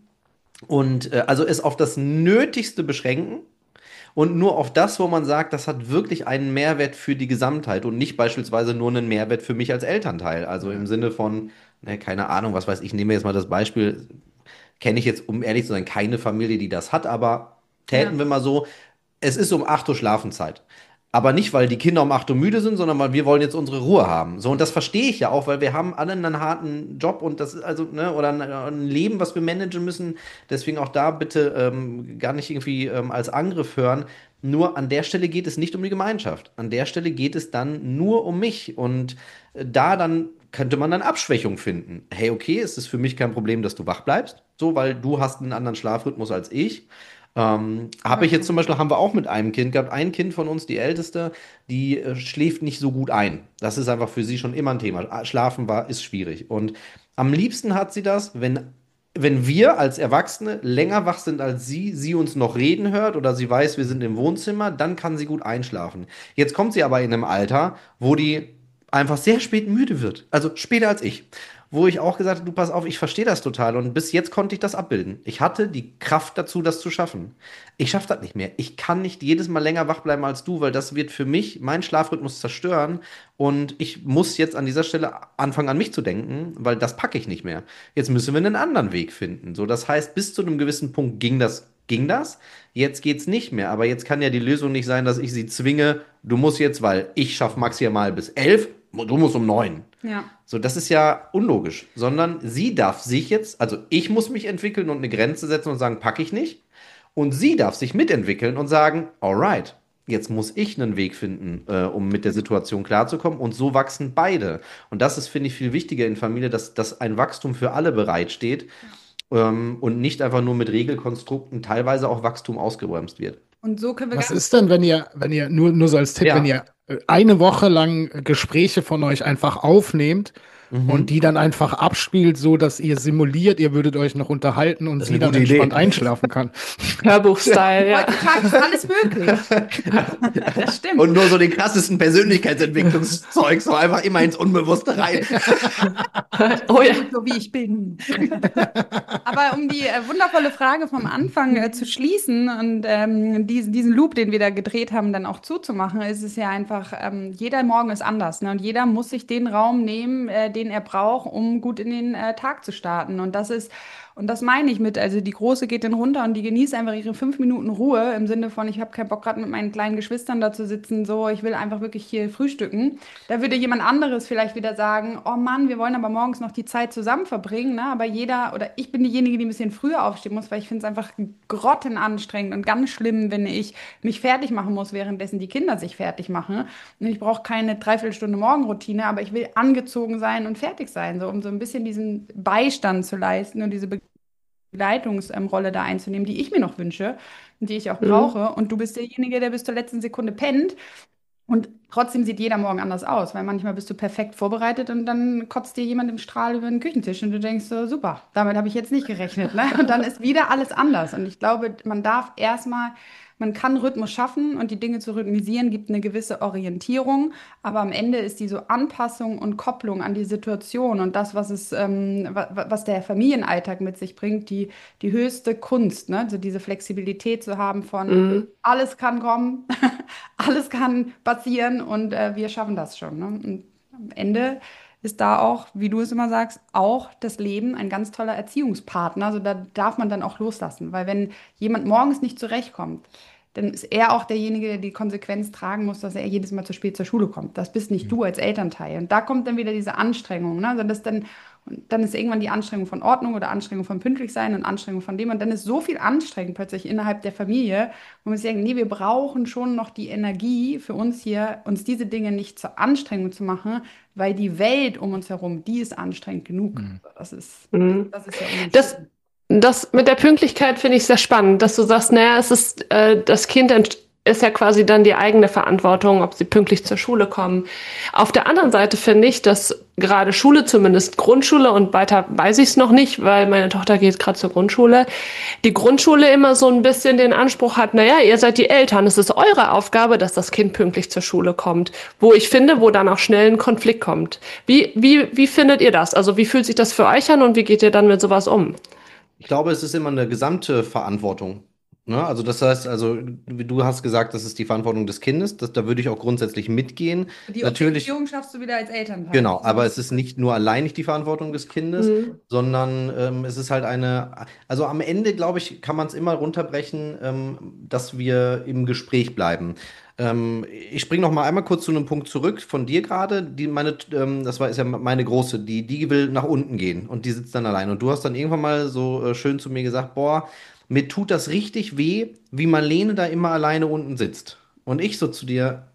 A: Und also es auf das Nötigste beschränken und nur auf das, wo man sagt, das hat wirklich einen Mehrwert für die Gesamtheit und nicht beispielsweise nur einen Mehrwert für mich als Elternteil. Also im Sinne von, ne, keine Ahnung, was weiß ich, nehme jetzt mal das Beispiel, kenne ich jetzt, um ehrlich zu sein, keine Familie, die das hat, aber
B: Ja.
A: täten wir mal so, es ist um 8 Uhr Schlafenszeit. Aber nicht, weil die Kinder um 8 Uhr müde sind, sondern weil wir wollen jetzt unsere Ruhe haben. So, und das verstehe ich ja auch, weil wir haben alle einen harten Job und das ist also, ne, oder ein Leben, was wir managen müssen. Deswegen auch da bitte gar nicht irgendwie als Angriff hören. Nur an der Stelle geht es nicht um die Gemeinschaft. An der Stelle geht es dann nur um mich. Und da dann könnte man dann Abschwächung finden. Hey, okay, es ist für mich kein Problem, dass du wach bleibst, so, weil du hast einen anderen Schlafrhythmus als ich. Habe ich jetzt zum Beispiel, haben wir auch mit einem Kind gehabt, ein Kind von uns, die Älteste, die schläft nicht so gut ein. Das ist einfach für sie schon immer ein Thema. Schlafen ist schwierig. Und am liebsten hat sie das, wenn wir als Erwachsene länger wach sind als sie uns noch reden hört oder sie weiß, wir sind im Wohnzimmer, dann kann sie gut einschlafen. Jetzt kommt sie aber in einem Alter, wo die einfach sehr spät müde wird. Also später als ich. Wo ich auch gesagt habe, du pass auf, ich verstehe das total. Und bis jetzt konnte ich das abbilden. Ich hatte die Kraft dazu, das zu schaffen. Ich schaffe das nicht mehr. Ich kann nicht jedes Mal länger wach bleiben als du, weil das wird für mich meinen Schlafrhythmus zerstören. Und ich muss jetzt an dieser Stelle anfangen, an mich zu denken, weil das packe ich nicht mehr. Jetzt müssen wir einen anderen Weg finden. So, das heißt, bis zu einem gewissen Punkt ging das. Ging das? Jetzt geht's nicht mehr. Aber jetzt kann ja die Lösung nicht sein, dass ich sie zwinge, du musst jetzt, weil ich schaffe maximal bis 11, du musst um 9.
B: Ja.
A: So, das ist ja unlogisch, sondern sie darf sich jetzt, also ich muss mich entwickeln und eine Grenze setzen und sagen, packe ich nicht. Und sie darf sich mitentwickeln und sagen, alright, jetzt muss ich einen Weg finden, um mit der Situation klarzukommen. Und so wachsen beide. Und das ist, finde ich, viel wichtiger in Familie, dass ein Wachstum für alle bereitsteht, und nicht einfach nur mit Regelkonstrukten teilweise auch Wachstum ausgebremst wird.
B: Und so können wir
D: Was
B: ganz
D: ist denn, wenn ihr, nur so als Tipp, wenn
A: Ja.
D: ihr eine Woche lang Gespräche von euch einfach aufnehmt und
A: Mhm.
D: die dann einfach abspielt, so dass ihr simuliert, ihr würdet euch noch unterhalten und
A: Das ist
D: sie
A: eine
D: dann
A: gute
D: entspannt
A: Idee.
D: einschlafen kann.
E: Hörbuchstyle, ja.
B: Heutzutage ist alles möglich. Das stimmt.
A: Und nur so den krassesten Persönlichkeitsentwicklungszeug, so einfach immer ins Unbewusste rein.
E: Oh ja.
B: So wie ich bin. Aber um die wundervolle Frage vom Anfang zu schließen und diesen Loop, den wir da gedreht haben, dann auch zuzumachen, ist es ja einfach, jeder Morgen ist anders, ne? Und jeder muss sich den Raum nehmen, den er braucht, um gut in den Tag zu starten. Und das meine ich mit, also die Große geht dann runter und die genießt einfach ihre 5 Minuten Ruhe im Sinne von, ich habe keinen Bock gerade mit meinen kleinen Geschwistern da zu sitzen, so, ich will einfach wirklich hier frühstücken. Da würde jemand anderes vielleicht wieder sagen, oh Mann, wir wollen aber morgens noch die Zeit zusammen verbringen, ne? Aber jeder, oder ich bin diejenige, die ein bisschen früher aufstehen muss, weil ich finde es einfach grottenanstrengend und ganz schlimm, wenn ich mich fertig machen muss, währenddessen die Kinder sich fertig machen. Und ich brauche keine Dreiviertelstunde Morgenroutine, aber ich will angezogen sein und fertig sein, so um so ein bisschen diesen Beistand zu leisten und diese Begleitungsrolle da einzunehmen, die ich mir noch wünsche und die ich auch
E: Mhm.
B: brauche. Und du bist derjenige, der bis zur letzten Sekunde pennt. Und trotzdem sieht jeder Morgen anders aus, weil manchmal bist du perfekt vorbereitet und dann kotzt dir jemand im Strahl über den Küchentisch und du denkst so, super, damit habe ich jetzt nicht gerechnet, ne? Und dann ist wieder alles anders. Und ich glaube, man kann Rhythmus schaffen und die Dinge zu rhythmisieren gibt eine gewisse Orientierung, aber am Ende ist die so Anpassung und Kopplung an die Situation und das, was der Familienalltag mit sich bringt, die höchste Kunst, ne? So diese Flexibilität zu haben von
E: Mhm.
B: alles kann kommen, alles kann passieren und wir schaffen das schon. Ne? Und am Ende ist da auch, wie du es immer sagst, auch das Leben ein ganz toller Erziehungspartner. Also da darf man dann auch loslassen, weil wenn jemand morgens nicht zurechtkommt, dann ist er auch derjenige, der die Konsequenz tragen muss, dass er jedes Mal zu spät zur Schule kommt. Das bist nicht du als Elternteil. Und da kommt dann wieder diese Anstrengung. Ne? Also und dann ist irgendwann die Anstrengung von Ordnung oder Anstrengung von pünktlich sein und Anstrengung von dem. Und dann ist so viel anstrengend plötzlich innerhalb der Familie, wo man sich denkt, nee, wir brauchen schon noch die Energie für uns hier, uns diese Dinge nicht zur Anstrengung zu machen, weil die Welt um uns herum, die ist anstrengend genug.
D: Mhm.
E: Mhm.
B: Das ist ja
E: Das,
B: unumstritten.
E: das mit der Pünktlichkeit finde ich sehr spannend, dass du sagst, naja, es ist, das Kind ist ja quasi dann die eigene Verantwortung, ob sie pünktlich zur Schule kommen. Auf der anderen Seite finde ich, dass gerade Schule, zumindest Grundschule und weiter weiß ich es noch nicht, weil meine Tochter geht gerade zur Grundschule, die Grundschule immer so ein bisschen den Anspruch hat, naja, ihr seid die Eltern, es ist eure Aufgabe, dass das Kind pünktlich zur Schule kommt. Wo ich finde, wo dann auch schnell ein Konflikt kommt. Wie findet ihr das? Also wie fühlt sich das für euch an und wie geht ihr dann mit sowas um?
A: Ich glaube, es ist immer eine gesamte Verantwortung. Ne? Also das heißt, also wie du hast gesagt, das ist die Verantwortung des Kindes. Da würde ich auch grundsätzlich mitgehen.
B: Die
A: Natürlich,
B: Orientierung schaffst du wieder als Elternteil.
A: genau, aber es ist nicht nur alleinig die Verantwortung des Kindes,
E: Mhm.
A: sondern es ist halt also am Ende, glaube ich, kann man es immer runterbrechen, dass wir im Gespräch bleiben. Ich springe noch mal einmal kurz zu einem Punkt zurück von dir gerade. Ist ja meine Große, die will nach unten gehen und die sitzt dann allein. Und du hast dann irgendwann mal so schön zu mir gesagt, boah, mir tut das richtig weh, wie Marlene da immer alleine unten sitzt. Und ich so zu dir,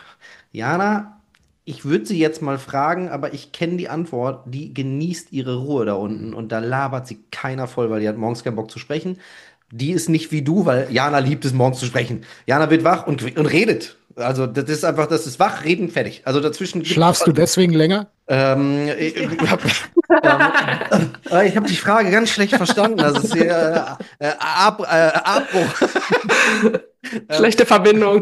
A: Jana, ich würde sie jetzt mal fragen, aber ich kenne die Antwort. Die genießt ihre Ruhe da unten und da labert sie keiner voll, weil die hat morgens keinen Bock zu sprechen. Die ist nicht wie du, weil Jana liebt es, morgens zu sprechen. Jana wird wach und redet. Also das ist einfach, das ist wach, reden, fertig. Also dazwischen gibt
D: Schlafst du deswegen länger?
A: ich hab die Frage ganz schlecht verstanden. Das ist hier Abbruch.
E: Schlechte Verbindung.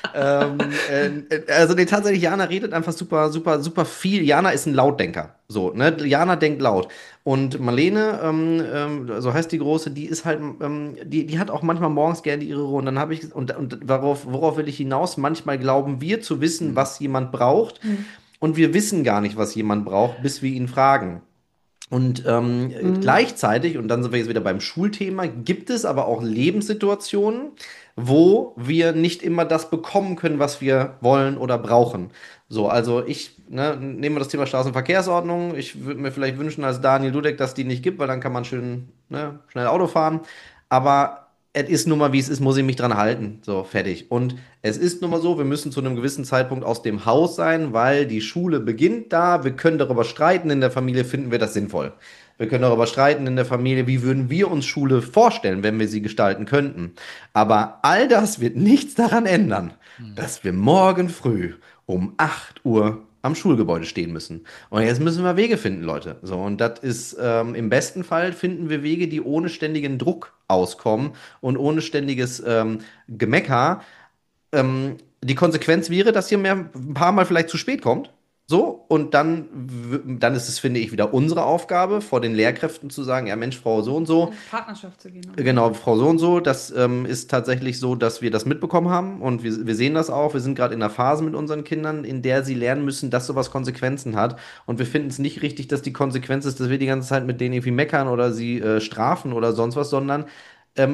A: Also nee, tatsächlich, Jana redet einfach super, super, super viel. Jana ist ein Lautdenker. So, ne? Jana denkt laut. Und Marlene, so heißt die Große, die ist halt, die hat auch manchmal morgens gerne ihre Ruhe. Und dann habe ich, und worauf will ich hinaus? Manchmal glauben wir zu wissen, was jemand braucht. Und wir wissen gar nicht, was jemand braucht, bis wir ihn fragen. Und
E: Mhm.
A: gleichzeitig, und dann sind wir jetzt wieder beim Schulthema, gibt es aber auch Lebenssituationen, wo wir nicht immer das bekommen können, was wir wollen oder brauchen. So, also nehmen wir das Thema Straßenverkehrsordnung. Ich würde mir vielleicht wünschen, als Daniel Dudek, dass die nicht gibt, weil dann kann man schön, ne, schnell Auto fahren. Aber es ist nun mal, wie es ist, muss ich mich dran halten. So, fertig. Und es ist nun mal so, wir müssen zu einem gewissen Zeitpunkt aus dem Haus sein, weil die Schule beginnt da. Wir können darüber streiten. In der Familie finden wir das sinnvoll. Wir können darüber streiten in der Familie, wie würden wir uns Schule vorstellen, wenn wir sie gestalten könnten. Aber all das wird nichts daran ändern, dass wir morgen früh um 8 Uhr am Schulgebäude stehen müssen. Und jetzt müssen wir Wege finden, Leute. So, und das ist im besten Fall finden wir Wege, die ohne ständigen Druck auskommen und ohne ständiges Gemecker. Die Konsequenz wäre, dass ihr ein paar Mal vielleicht zu spät kommt. So, und dann ist es, finde ich, wieder unsere Aufgabe, vor den Lehrkräften zu sagen, ja Mensch, Frau so und so,
B: In Partnerschaft zu gehen. Oder?
A: genau, Frau so und so, das ist tatsächlich so, dass wir das mitbekommen haben und wir sehen das auch. Wir sind gerade in einer Phase mit unseren Kindern, in der sie lernen müssen, dass sowas Konsequenzen hat. Und wir finden es nicht richtig, dass die Konsequenz ist, dass wir die ganze Zeit mit denen irgendwie meckern oder sie strafen oder sonst was, sondern ähm,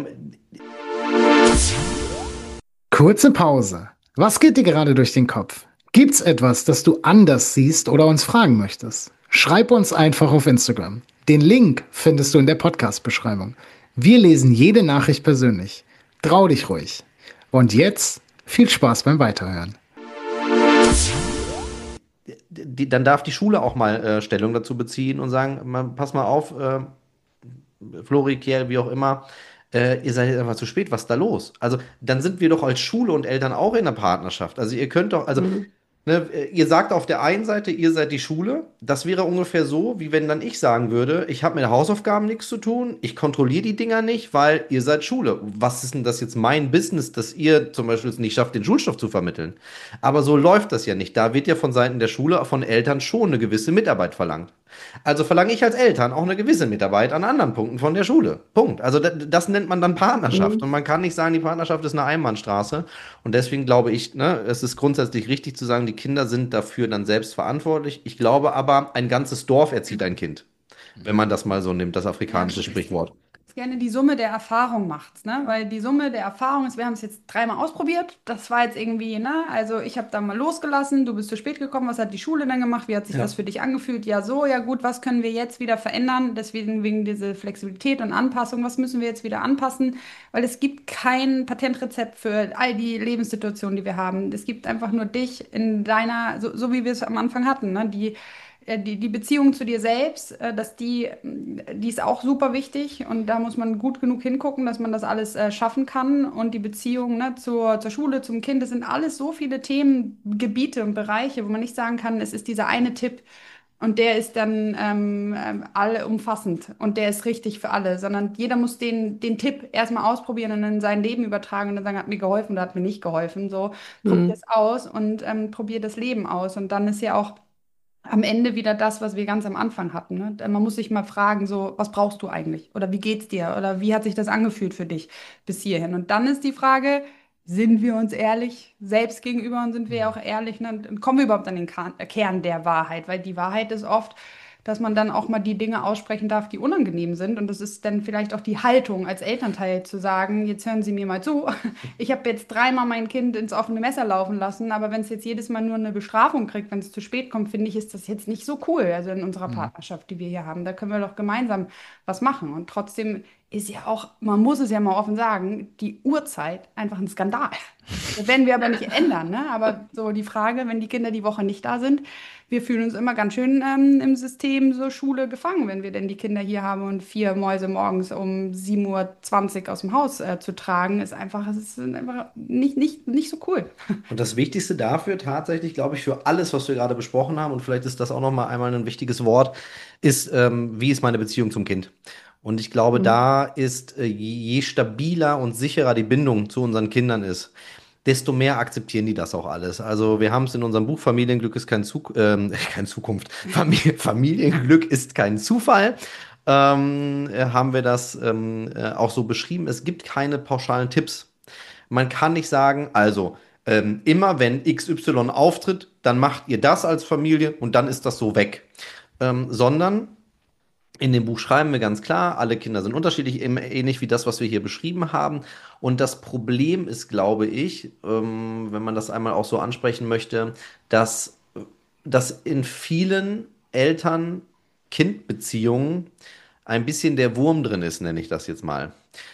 D: Kurze Pause. Was geht dir gerade durch den Kopf? Gibt's etwas, das du anders siehst oder uns fragen möchtest? Schreib uns einfach auf Instagram. Den Link findest du in der Podcast-Beschreibung. Wir lesen jede Nachricht persönlich. Trau dich ruhig. Und jetzt viel Spaß beim Weiterhören.
A: dann darf die Schule auch mal Stellung dazu beziehen und sagen, pass mal auf, Flori, Kiel, wie auch immer, ihr seid jetzt einfach zu spät, was ist da los? Also dann sind wir doch als Schule und Eltern auch in der Partnerschaft. Also ihr könnt doch, also
E: Mhm.
A: ne, ihr sagt auf der einen Seite, ihr seid die Schule. Das wäre ungefähr so, wie wenn dann ich sagen würde, ich habe mit Hausaufgaben nichts zu tun, ich kontrolliere die Dinger nicht, weil ihr seid Schule. Was ist denn das jetzt mein Business, dass ihr zum Beispiel es nicht schafft, den Schulstoff zu vermitteln? Aber so läuft das ja nicht. Da wird ja von Seiten der Schule, von Eltern schon eine gewisse Mitarbeit verlangt. Also verlange ich als Eltern auch eine gewisse Mitarbeit an anderen Punkten von der Schule. Punkt. Also das nennt man dann Partnerschaft.
E: Mhm.
A: Und man kann nicht sagen, die Partnerschaft ist eine Einbahnstraße. Und deswegen glaube ich, ne, es ist grundsätzlich richtig zu sagen, die Kinder sind dafür dann selbst verantwortlich. Ich glaube aber, ein ganzes Dorf erzieht ein Kind. Wenn man das mal so nimmt, das afrikanische Sprichwort.
B: Gerne die Summe der Erfahrung macht's, ne? Weil die Summe der Erfahrung ist, wir haben es jetzt dreimal ausprobiert. Das war jetzt irgendwie, ne? Also ich habe da mal losgelassen, du bist zu spät gekommen. Was hat die Schule dann gemacht? Wie hat sich
A: Ja.
B: das für dich angefühlt? Ja, so, ja gut, was können wir jetzt wieder verändern? Deswegen wegen diese Flexibilität und Anpassung, was müssen wir jetzt wieder anpassen? Weil es gibt kein Patentrezept für all die Lebenssituationen, die wir haben. Es gibt einfach nur dich in deiner, so wie wir es am Anfang hatten, ne? Die Beziehung zu dir selbst, die ist auch super wichtig und da muss man gut genug hingucken, dass man das alles schaffen kann. Und die Beziehung, ne, zur Schule, zum Kind, das sind alles so viele Themengebiete und Bereiche, wo man nicht sagen kann, es ist dieser eine Tipp und der ist dann allumfassend und der ist richtig für alle, sondern jeder muss den Tipp erstmal ausprobieren und in sein Leben übertragen und dann sagen, hat mir geholfen oder hat mir nicht geholfen. So, probier
E: Mhm.
B: es aus und probier das Leben aus. Und dann ist ja auch am Ende wieder das, was wir ganz am Anfang hatten. Ne? Man muss sich mal fragen, so, was brauchst du eigentlich? Oder wie geht's dir? Oder wie hat sich das angefühlt für dich bis hierhin? Und dann ist die Frage, sind wir uns ehrlich selbst gegenüber und sind wir ja auch ehrlich? Ne? Und kommen wir überhaupt an den Kern der Wahrheit? Weil die Wahrheit ist oft, dass man dann auch mal die Dinge aussprechen darf, die unangenehm sind. Und das ist dann vielleicht auch die Haltung als Elternteil zu sagen, jetzt hören Sie mir mal zu. Ich habe jetzt dreimal mein Kind ins offene Messer laufen lassen, aber wenn es jetzt jedes Mal nur eine Bestrafung kriegt, wenn es zu spät kommt, finde ich, ist das jetzt nicht so cool. Also in unserer Partnerschaft, die wir hier haben, da können wir doch gemeinsam was machen. Und trotzdem ist ja auch, man muss es ja mal offen sagen, die Uhrzeit einfach ein Skandal. Das werden wir aber nicht ändern, ne? Aber so die Frage, wenn die Kinder die Woche nicht da sind, wir fühlen uns immer ganz schön im System so Schule gefangen, wenn wir denn die Kinder hier haben und vier Mäuse morgens um 7:20 Uhr aus dem Haus zu tragen, es ist einfach nicht so cool.
A: Und das Wichtigste dafür tatsächlich, glaube ich, für alles, was wir gerade besprochen haben, und vielleicht ist das auch noch mal einmal ein wichtiges Wort, ist, wie ist meine Beziehung zum Kind? Und ich glaube,
E: Mhm.
A: da ist, je stabiler und sicherer die Bindung zu unseren Kindern ist, desto mehr akzeptieren die das auch alles. Also wir haben es in unserem Buch Familienglück ist kein Zukunft. Familienglück ist kein Zufall. Haben wir das auch so beschrieben. Es gibt keine pauschalen Tipps. Man kann nicht sagen, also immer wenn XY auftritt, dann macht ihr das als Familie und dann ist das so weg. Sondern in dem Buch schreiben wir ganz klar, alle Kinder sind unterschiedlich, ähnlich wie das, was wir hier beschrieben haben. Und das Problem ist, glaube ich, wenn man das einmal auch so ansprechen möchte, dass in vielen Eltern-Kind-Beziehungen ein bisschen der Wurm drin ist, nenne ich das jetzt mal.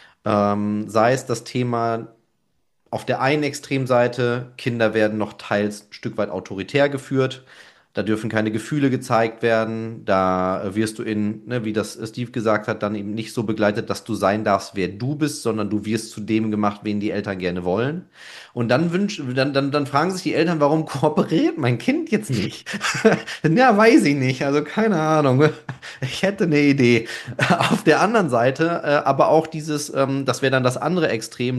A: Sei es das Thema auf der einen Extremseite, Kinder werden noch teils ein Stück weit autoritär geführt. Da dürfen keine Gefühle gezeigt werden. Da wirst du wie das Steve gesagt hat, dann eben nicht so begleitet, dass du sein darfst, wer du bist, sondern du wirst zu dem gemacht, wen die Eltern gerne wollen. Und dann fragen sich die Eltern, warum kooperiert mein Kind jetzt nicht? Ja, weiß ich nicht. Also keine Ahnung. Ich hätte eine Idee. Auf der anderen Seite, aber auch das wäre dann das andere Extrem,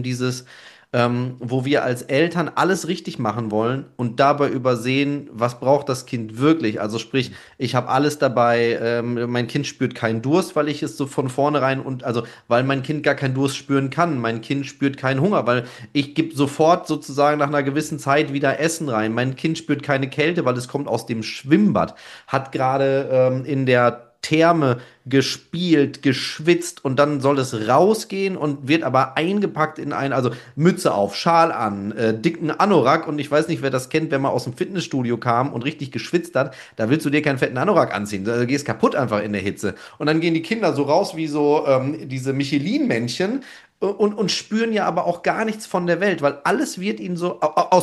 A: wo wir als Eltern alles richtig machen wollen und dabei übersehen, was braucht das Kind wirklich. Also sprich, ich habe alles dabei, mein Kind spürt keinen Durst, weil ich es so von vornherein weil mein Kind gar keinen Durst spüren kann. Mein Kind spürt keinen Hunger, weil ich gebe sofort sozusagen nach einer gewissen Zeit wieder Essen rein. Mein Kind spürt keine Kälte, weil es kommt aus dem Schwimmbad, hat gerade in der Therme gespielt, geschwitzt und dann soll es rausgehen und wird aber eingepackt also Mütze auf, Schal an, dicken Anorak und ich weiß nicht, wer das kennt, wenn man aus dem Fitnessstudio kam und richtig geschwitzt hat, da willst du dir keinen fetten Anorak anziehen, du gehst kaputt einfach in der Hitze. Und dann gehen die Kinder so raus wie so diese Michelin-Männchen und spüren ja aber auch gar nichts von der Welt, weil alles wird ihnen so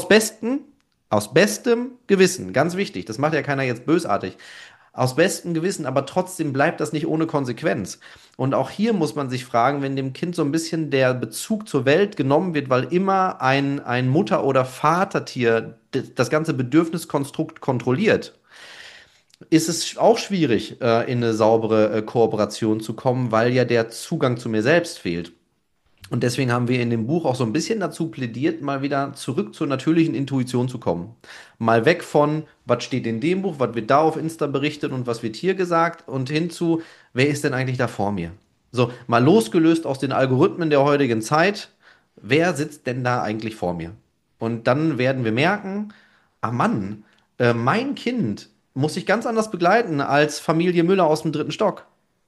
A: aus bestem Gewissen, ganz wichtig, das macht ja keiner jetzt bösartig, aus bestem Gewissen, aber trotzdem bleibt das nicht ohne Konsequenz. Und auch hier muss man sich fragen, wenn dem Kind so ein bisschen der Bezug zur Welt genommen wird, weil immer ein Mutter- oder Vatertier das ganze Bedürfniskonstrukt kontrolliert, ist es auch schwierig, in eine saubere Kooperation zu kommen, weil ja der Zugang zu mir selbst fehlt. Und deswegen haben wir in dem Buch auch so ein bisschen dazu plädiert, mal wieder zurück zur natürlichen Intuition zu kommen. Mal weg von, was steht in dem Buch, was wird da auf Insta berichtet und was wird hier gesagt und hin zu, wer ist denn eigentlich da vor mir? So, mal losgelöst aus den Algorithmen der heutigen Zeit, wer sitzt denn da eigentlich vor mir? Und dann werden wir merken, ah Mann, mein Kind muss ich ganz anders begleiten als Familie Müller aus dem dritten Stock.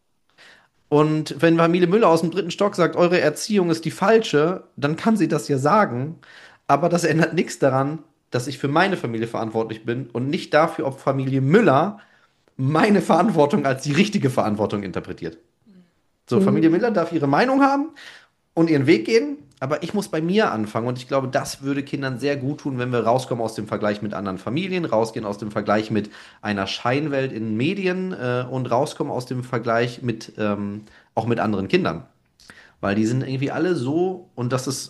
A: Und wenn Familie Müller aus dem dritten Stock sagt, eure Erziehung ist die falsche, dann kann sie das ja sagen. Aber das ändert nichts daran, dass ich für meine Familie verantwortlich bin und nicht dafür, ob Familie Müller meine Verantwortung als die richtige Verantwortung interpretiert. So, Familie Müller darf ihre Meinung haben und ihren Weg gehen, aber ich muss bei mir anfangen. Und ich glaube, das würde Kindern sehr gut tun, wenn wir rauskommen aus dem Vergleich mit anderen Familien, rausgehen aus dem Vergleich mit einer Scheinwelt in Medien und rauskommen aus dem Vergleich auch mit anderen Kindern. Weil die sind irgendwie alle so, und das ist,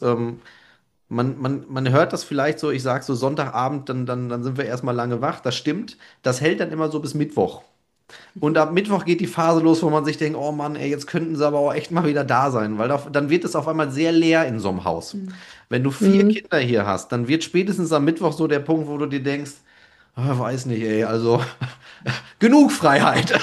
A: man hört das vielleicht so, ich sage so Sonntagabend, dann sind wir erstmal lange wach. Das stimmt. Das hält dann immer so bis Mittwoch. Und ab Mittwoch geht die Phase los, wo man sich denkt, oh Mann, ey, jetzt könnten sie aber auch echt mal wieder da sein, weil dann wird es auf einmal sehr leer in so einem Haus. Wenn du 4 Kinder hier hast, dann wird spätestens am Mittwoch so der Punkt, wo du dir denkst, weiß nicht, ey, also genug Freiheit.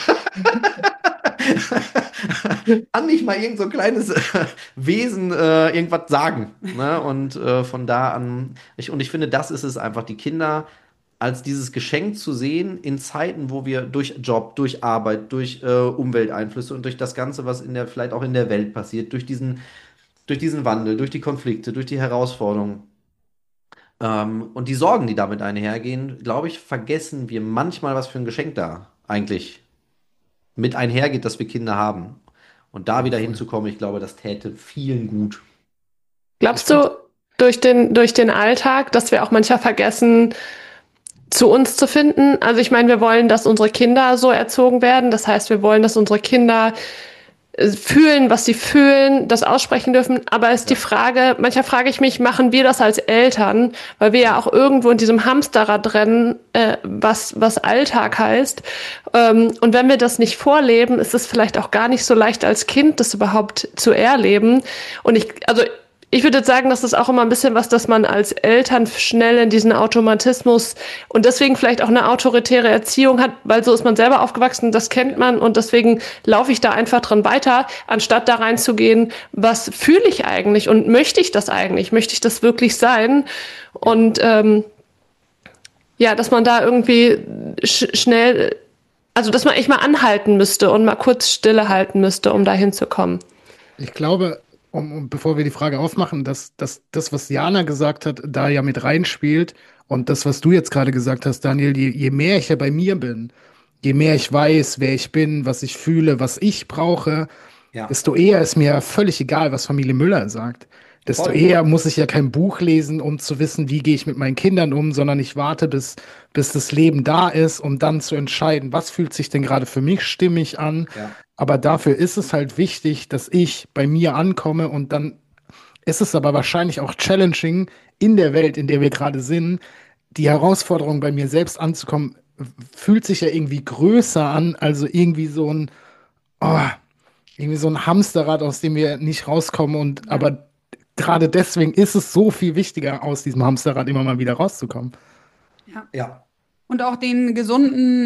A: Kann nicht mal irgend so ein kleines Wesen irgendwas sagen. Ne? Und von da an, ich finde, das ist es einfach, die Kinder als dieses Geschenk zu sehen in Zeiten, wo wir durch Job, durch Arbeit, durch Umwelteinflüsse und durch das Ganze, was vielleicht auch in der Welt passiert, durch diesen Wandel, durch die Konflikte, durch die Herausforderungen und die Sorgen, die damit einhergehen, glaube ich, vergessen wir manchmal, was für ein Geschenk da eigentlich mit einhergeht, dass wir Kinder haben. Und da wieder hinzukommen, ich glaube, das täte vielen gut.
E: Glaubst du, durch den Alltag, dass wir auch manchmal vergessen, zu uns zu finden? Also ich meine, wir wollen, dass unsere Kinder so erzogen werden. Das heißt, wir wollen, dass unsere Kinder fühlen, was sie fühlen, das aussprechen dürfen. Aber ist die Frage, manchmal frage ich mich, machen wir das als Eltern, weil wir ja auch irgendwo in diesem Hamsterrad rennen, was Alltag heißt. Und wenn wir das nicht vorleben, ist es vielleicht auch gar nicht so leicht als Kind, das überhaupt zu erleben. Und ich würde jetzt sagen, das ist auch immer ein bisschen was, dass man als Eltern schnell in diesen Automatismus und deswegen vielleicht auch eine autoritäre Erziehung hat, weil so ist man selber aufgewachsen, das kennt man und deswegen laufe ich da einfach dran weiter, anstatt da reinzugehen, was fühle ich eigentlich und möchte ich das eigentlich? Möchte ich das wirklich sein? Und dass man da irgendwie schnell, also dass man echt mal anhalten müsste und mal kurz Stille halten müsste, um da hinzukommen.
D: Ich glaube, bevor wir die Frage aufmachen, dass das, was Jana gesagt hat, da ja mit reinspielt und das, was du jetzt gerade gesagt hast, Daniel, je mehr ich ja bei mir bin, je mehr ich weiß, wer ich bin, was ich fühle, was ich brauche, desto eher ist mir völlig egal, was Familie Müller sagt. desto
A: Voll.
D: eher muss ich ja kein Buch lesen, um zu wissen, wie gehe ich mit meinen Kindern um, sondern ich warte, bis das Leben da ist, um dann zu entscheiden, was fühlt sich denn gerade für mich stimmig an.
A: Ja.
D: Aber dafür ist es halt wichtig, dass ich bei mir ankomme und dann ist es aber wahrscheinlich auch challenging in der Welt, in der wir gerade sind. Die Herausforderung bei mir selbst anzukommen, fühlt sich ja irgendwie größer an, also oh, irgendwie so ein Hamsterrad, aus dem wir nicht rauskommen. Aber gerade deswegen ist es so viel wichtiger, aus diesem Hamsterrad immer mal wieder rauszukommen.
B: Ja.
A: Ja.
B: Und auch den gesunden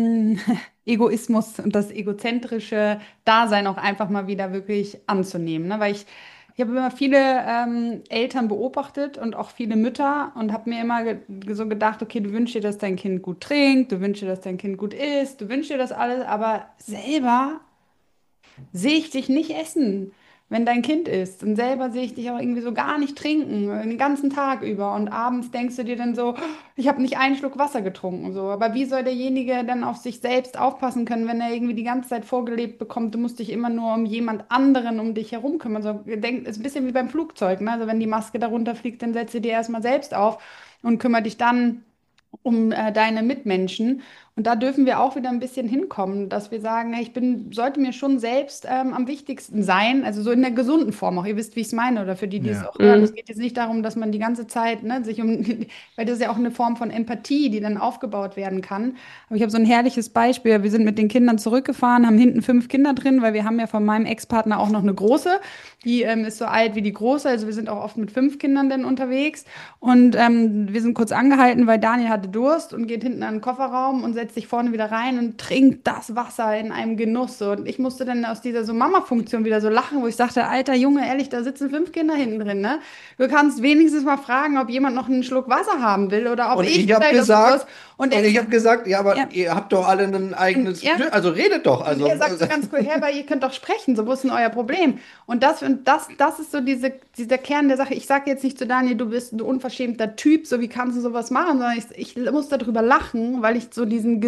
B: Egoismus und das egozentrische Dasein auch einfach mal wieder wirklich anzunehmen. Ne? Weil ich habe immer viele Eltern beobachtet und auch viele Mütter und habe mir immer so gedacht, okay, du wünschst dir, dass dein Kind gut trinkt, du wünschst dir, dass dein Kind gut isst, du wünschst dir das alles, aber selber sehe ich dich nicht essen, wenn dein Kind isst. Und selber sehe ich dich auch irgendwie so gar nicht trinken, den ganzen Tag über. Und abends denkst du dir dann so, ich habe nicht einen Schluck Wasser getrunken. So. Aber wie soll derjenige dann auf sich selbst aufpassen können, wenn er irgendwie die ganze Zeit vorgelebt bekommt, du musst dich immer nur um jemand anderen um dich herum kümmern. So, ist ein bisschen wie beim Flugzeug. Ne? Also wenn die Maske darunter fliegt, dann setze dir erstmal selbst auf und kümmere dich dann um deine Mitmenschen. Und da dürfen wir auch wieder ein bisschen hinkommen, dass wir sagen, hey, sollte mir schon selbst am wichtigsten sein, also so in der gesunden Form auch. Ihr wisst, wie ich es meine, oder für die, die es
D: Ja.
B: auch hören. Es geht jetzt nicht darum, dass man die ganze Zeit, ne, sich weil das ist ja auch eine Form von Empathie, die dann aufgebaut werden kann. Aber ich habe so ein herrliches Beispiel. Wir sind mit den Kindern zurückgefahren, haben hinten 5 Kinder drin, weil wir haben ja von meinem Ex-Partner auch noch eine große. Die ist so alt wie die große, also wir sind auch oft mit 5 Kindern dann unterwegs. Und wir sind kurz angehalten, weil Daniel hatte Durst und geht hinten an den Kofferraum und setzt sich vorne wieder rein und trinkt das Wasser in einem Genuss. So. Und ich musste dann aus dieser so Mama-Funktion wieder so lachen, wo ich sagte, alter Junge, ehrlich, da sitzen 5 Kinder hinten drin, ne? Du kannst wenigstens mal fragen, ob jemand noch einen Schluck Wasser haben will oder ob
A: Und
B: ich
A: ich habe
B: vielleicht
A: gesagt,
B: und
A: und ich habe gesagt, ja, aber
B: ja.
A: ihr habt doch alle ein eigenes,
B: Ja.
A: also redet doch.
B: Und
A: Also,
B: er sagt so ganz cool, Herr, weil ihr könnt doch sprechen, so, wo ist denn euer Problem? Und das ist so dieser Kern der Sache. Ich sage jetzt nicht zu Daniel, du bist ein unverschämter Typ, so wie kannst du sowas machen, sondern ich muss darüber lachen, weil ich so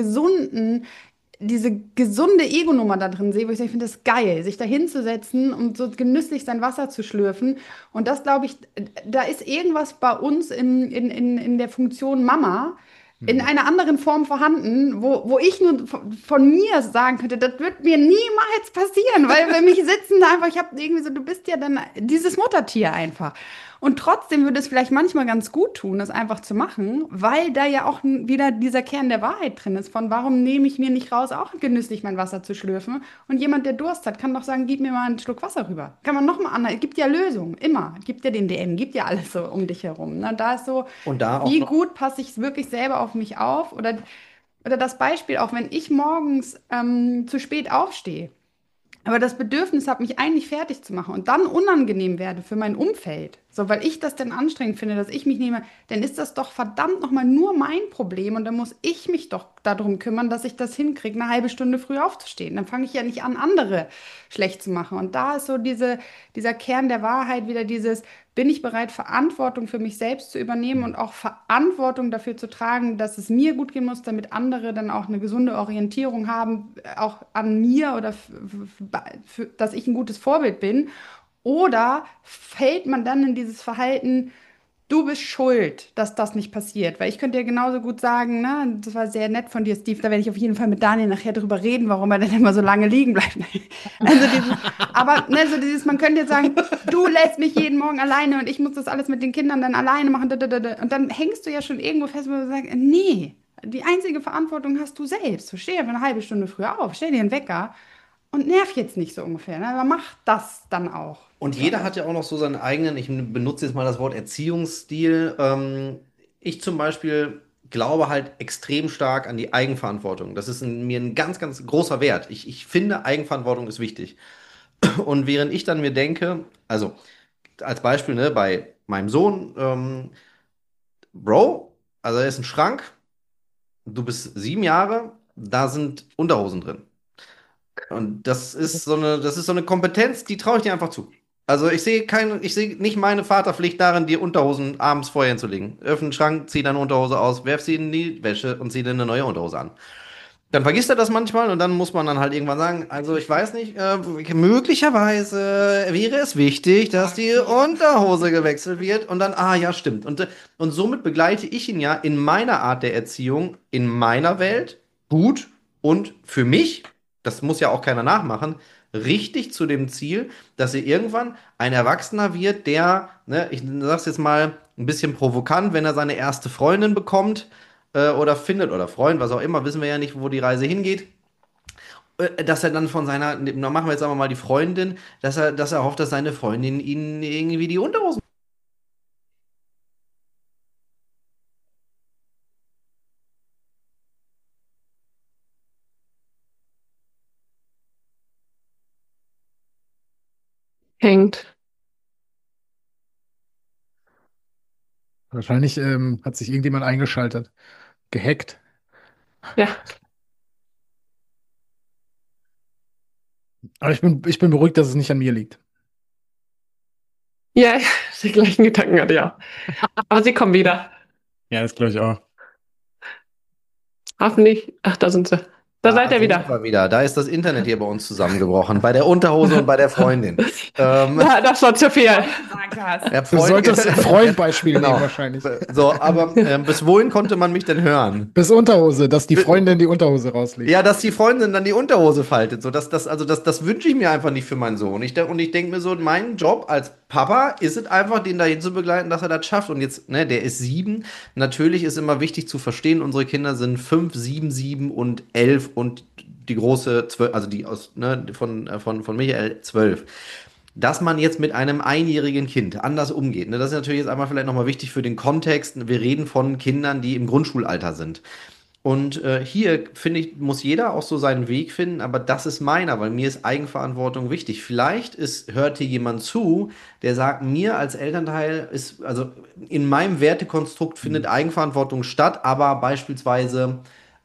B: diese gesunde Ego-Nummer da drin sehe, wo ich sage, ich finde das geil, sich da hinzusetzen und so genüsslich sein Wasser zu schlürfen. Und das, glaube ich, da ist irgendwas bei uns in der Funktion Mama in einer anderen Form vorhanden, wo ich nur von mir sagen könnte, das wird mir niemals passieren, weil für mich sitzen da einfach, ich habe irgendwie so, du bist ja dann dieses Muttertier einfach. Und trotzdem würde es vielleicht manchmal ganz gut tun, das einfach zu machen, weil da ja auch wieder dieser Kern der Wahrheit drin ist, von warum nehme ich mir nicht raus, auch genüsslich mein Wasser zu schlürfen. Und jemand, der Durst hat, kann doch sagen, gib mir mal einen Schluck Wasser rüber. Kann man nochmal an, es gibt ja Lösungen, immer. Gibt ja den DM, gibt ja alles so um dich herum. Ne? Da ist so,
A: und da auch
B: wie
A: noch,
B: gut passe ich wirklich selber auf mich auf? Oder das Beispiel, auch wenn ich morgens zu spät aufstehe, aber das Bedürfnis habe, mich eigentlich fertig zu machen und dann unangenehm werde für mein Umfeld, so weil ich das dann anstrengend finde, dass ich mich nehme, dann ist das doch verdammt nochmal nur mein Problem und dann muss ich mich doch darum kümmern, dass ich das hinkriege, eine halbe Stunde früh aufzustehen. Dann fange ich ja nicht an, andere schlecht zu machen. Und da ist so dieser Kern der Wahrheit wieder dieses, bin ich bereit, Verantwortung für mich selbst zu übernehmen und auch Verantwortung dafür zu tragen, dass es mir gut gehen muss, damit andere dann auch eine gesunde Orientierung haben, auch an mir oder dass ich ein gutes Vorbild bin? Oder fällt man dann in dieses Verhalten, du bist schuld, dass das nicht passiert? Weil ich könnte ja genauso gut sagen, ne, das war sehr nett von dir, Steve, da werde ich auf jeden Fall mit Daniel nachher drüber reden, warum er denn immer so lange liegen bleibt. Also aber ne, so dieses, man könnte jetzt sagen, du lässt mich jeden Morgen alleine und ich muss das alles mit den Kindern dann alleine machen. Und dann hängst du ja schon irgendwo fest, wo du sagst, nee, die einzige Verantwortung hast du selbst. So, steh einfach eine halbe Stunde früher auf, stell dir einen Wecker und nerv jetzt nicht so ungefähr. Ne? Aber mach das dann auch.
A: und jeder hat ja auch noch so seinen eigenen, ich benutze jetzt mal das Wort Erziehungsstil. Ich zum Beispiel glaube halt extrem stark an die Eigenverantwortung. Das ist mir ein ganz, ganz großer Wert. Ich finde, Eigenverantwortung ist wichtig. Und während ich dann mir denke, also als Beispiel, ne, bei meinem Sohn, Bro, also er ist ein Schrank, du bist 7 Jahre, da sind Unterhosen drin. Und das ist so eine Kompetenz, die traue ich dir einfach zu. Also ich sehe nicht meine Vaterpflicht darin, dir Unterhosen abends vorher hinzulegen. Öffne den Schrank, zieh deine Unterhose aus, werf sie in die Wäsche und zieh dir eine neue Unterhose an. dann vergisst er das manchmal und dann muss man dann halt irgendwann sagen, also ich weiß nicht, möglicherweise wäre es wichtig, dass die Unterhose gewechselt wird und dann, ah ja, stimmt. Und somit begleite ich ihn ja in meiner Art der Erziehung, in meiner Welt, gut und für mich, das muss ja auch keiner nachmachen, richtig zu dem Ziel, dass er irgendwann ein Erwachsener wird, der, ne, ich sag's jetzt mal ein bisschen provokant, wenn er seine erste Freundin bekommt, oder findet oder Freund, was auch immer, wissen wir ja nicht, wo die Reise hingeht, dass er dann von seiner, na, machen wir jetzt aber mal die Freundin, dass er hofft, dass seine Freundin ihn irgendwie die Unterhosen.
E: Hängt.
D: Wahrscheinlich hat sich irgendjemand eingeschaltet, gehackt.
E: Ja.
D: Aber ich bin beruhigt, dass es nicht an mir liegt.
E: Ja, die gleichen Gedanken hatte ich auch. Aber sie kommen wieder.
D: Ja, das glaube ich auch.
E: Hoffentlich. Ach, da sind sie. Da seid ihr
A: Sind
E: wieder.
A: wir wieder. Da ist das Internet hier bei uns zusammengebrochen, bei der Unterhose und bei der Freundin.
E: Ja, das war zu viel.
B: Gesagt hast.
A: Der
D: Du solltest ein Freundbeispiel
A: Genau.
D: nehmen wahrscheinlich.
A: So, aber bis wohin konnte man mich denn hören?
D: Bis Unterhose, dass die Freundin die Unterhose rauslegt.
A: Ja, dass die Freundin dann die Unterhose faltet. So, das wünsche ich mir einfach nicht für meinen Sohn. Und ich denke mir so, mein Job als Papa ist es einfach, den dahin zu begleiten, dass er das schafft. Und jetzt, ne, der ist 7. Natürlich ist immer wichtig zu verstehen, unsere Kinder sind 5, 7, 7 und 11 und die große 12, also die aus, ne, von Michael 12. Dass man jetzt mit einem einjährigen Kind anders umgeht, ne, das ist natürlich jetzt einmal vielleicht nochmal wichtig für den Kontext. Wir reden von Kindern, die im Grundschulalter sind. Und hier, finde ich, muss jeder auch so seinen Weg finden, aber das ist meiner, weil mir ist Eigenverantwortung wichtig. Hört hier jemand zu, der sagt, mir als Elternteil ist, also in meinem Wertekonstrukt findet Eigenverantwortung statt, aber beispielsweise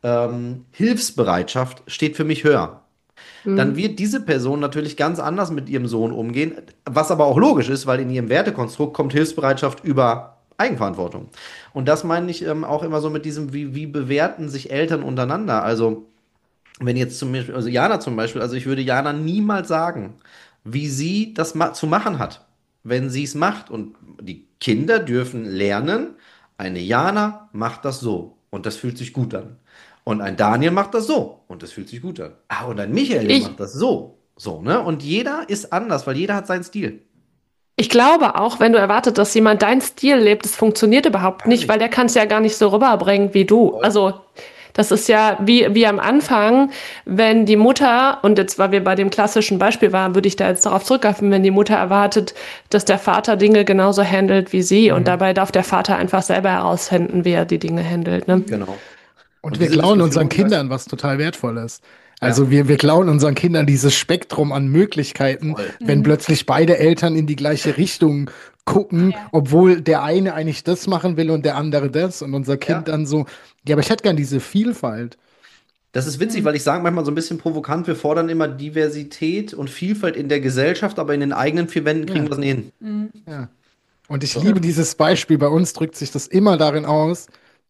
A: Hilfsbereitschaft steht für mich höher. Dann
E: Hm.
A: wird diese Person natürlich ganz anders mit ihrem Sohn umgehen, was aber auch logisch ist, weil in ihrem Wertekonstrukt kommt Hilfsbereitschaft über Eigenverantwortung. Und das meine ich auch immer so mit diesem, wie bewerten sich Eltern untereinander? Also, wenn jetzt zum Beispiel, also Jana zum Beispiel, also ich würde Jana niemals sagen, wie sie das zu machen hat, wenn sie es macht. Und die Kinder dürfen lernen, eine Jana macht das so und das fühlt sich gut an. Und ein Daniel macht das so und das fühlt sich gut an. Ah, und ein Michael, der
E: Ich,
A: macht das so. So, ne? Und jeder ist anders, weil jeder hat seinen Stil.
E: ich glaube auch, wenn du erwartet, dass jemand deinen Stil lebt, das funktioniert überhaupt nicht, weil der kann es ja gar nicht so rüberbringen wie du. Also das ist ja wie am Anfang, wenn die Mutter, und jetzt, weil wir bei dem klassischen Beispiel waren, würde ich da jetzt darauf zurückgreifen, wenn die Mutter erwartet, dass der Vater Dinge genauso handelt wie sie, und dabei darf der Vater einfach selber herausfinden, wie er die Dinge handelt. Ne?
A: Genau.
D: Und
A: Und
D: wir
A: diese
D: klauen unseren
A: Diskussion,
D: Kindern was total Wertvolles.
A: ja,
D: Also wir klauen unseren Kindern dieses Spektrum an Möglichkeiten,
A: voll.
D: wenn plötzlich beide Eltern in die gleiche Richtung gucken,
B: Ja.
D: obwohl der eine eigentlich das machen will und der andere das und unser Kind
A: Ja.
D: dann so, ja, aber ich hätte gern diese Vielfalt.
A: Das ist witzig, weil ich sage manchmal so ein bisschen provokant, wir fordern immer Diversität und Vielfalt in der Gesellschaft, aber in den eigenen vier Wänden kriegen
D: Ja.
A: wir es nicht hin.
D: Ja. Und ich
A: So.
D: liebe dieses Beispiel. Bei uns drückt sich das immer darin aus.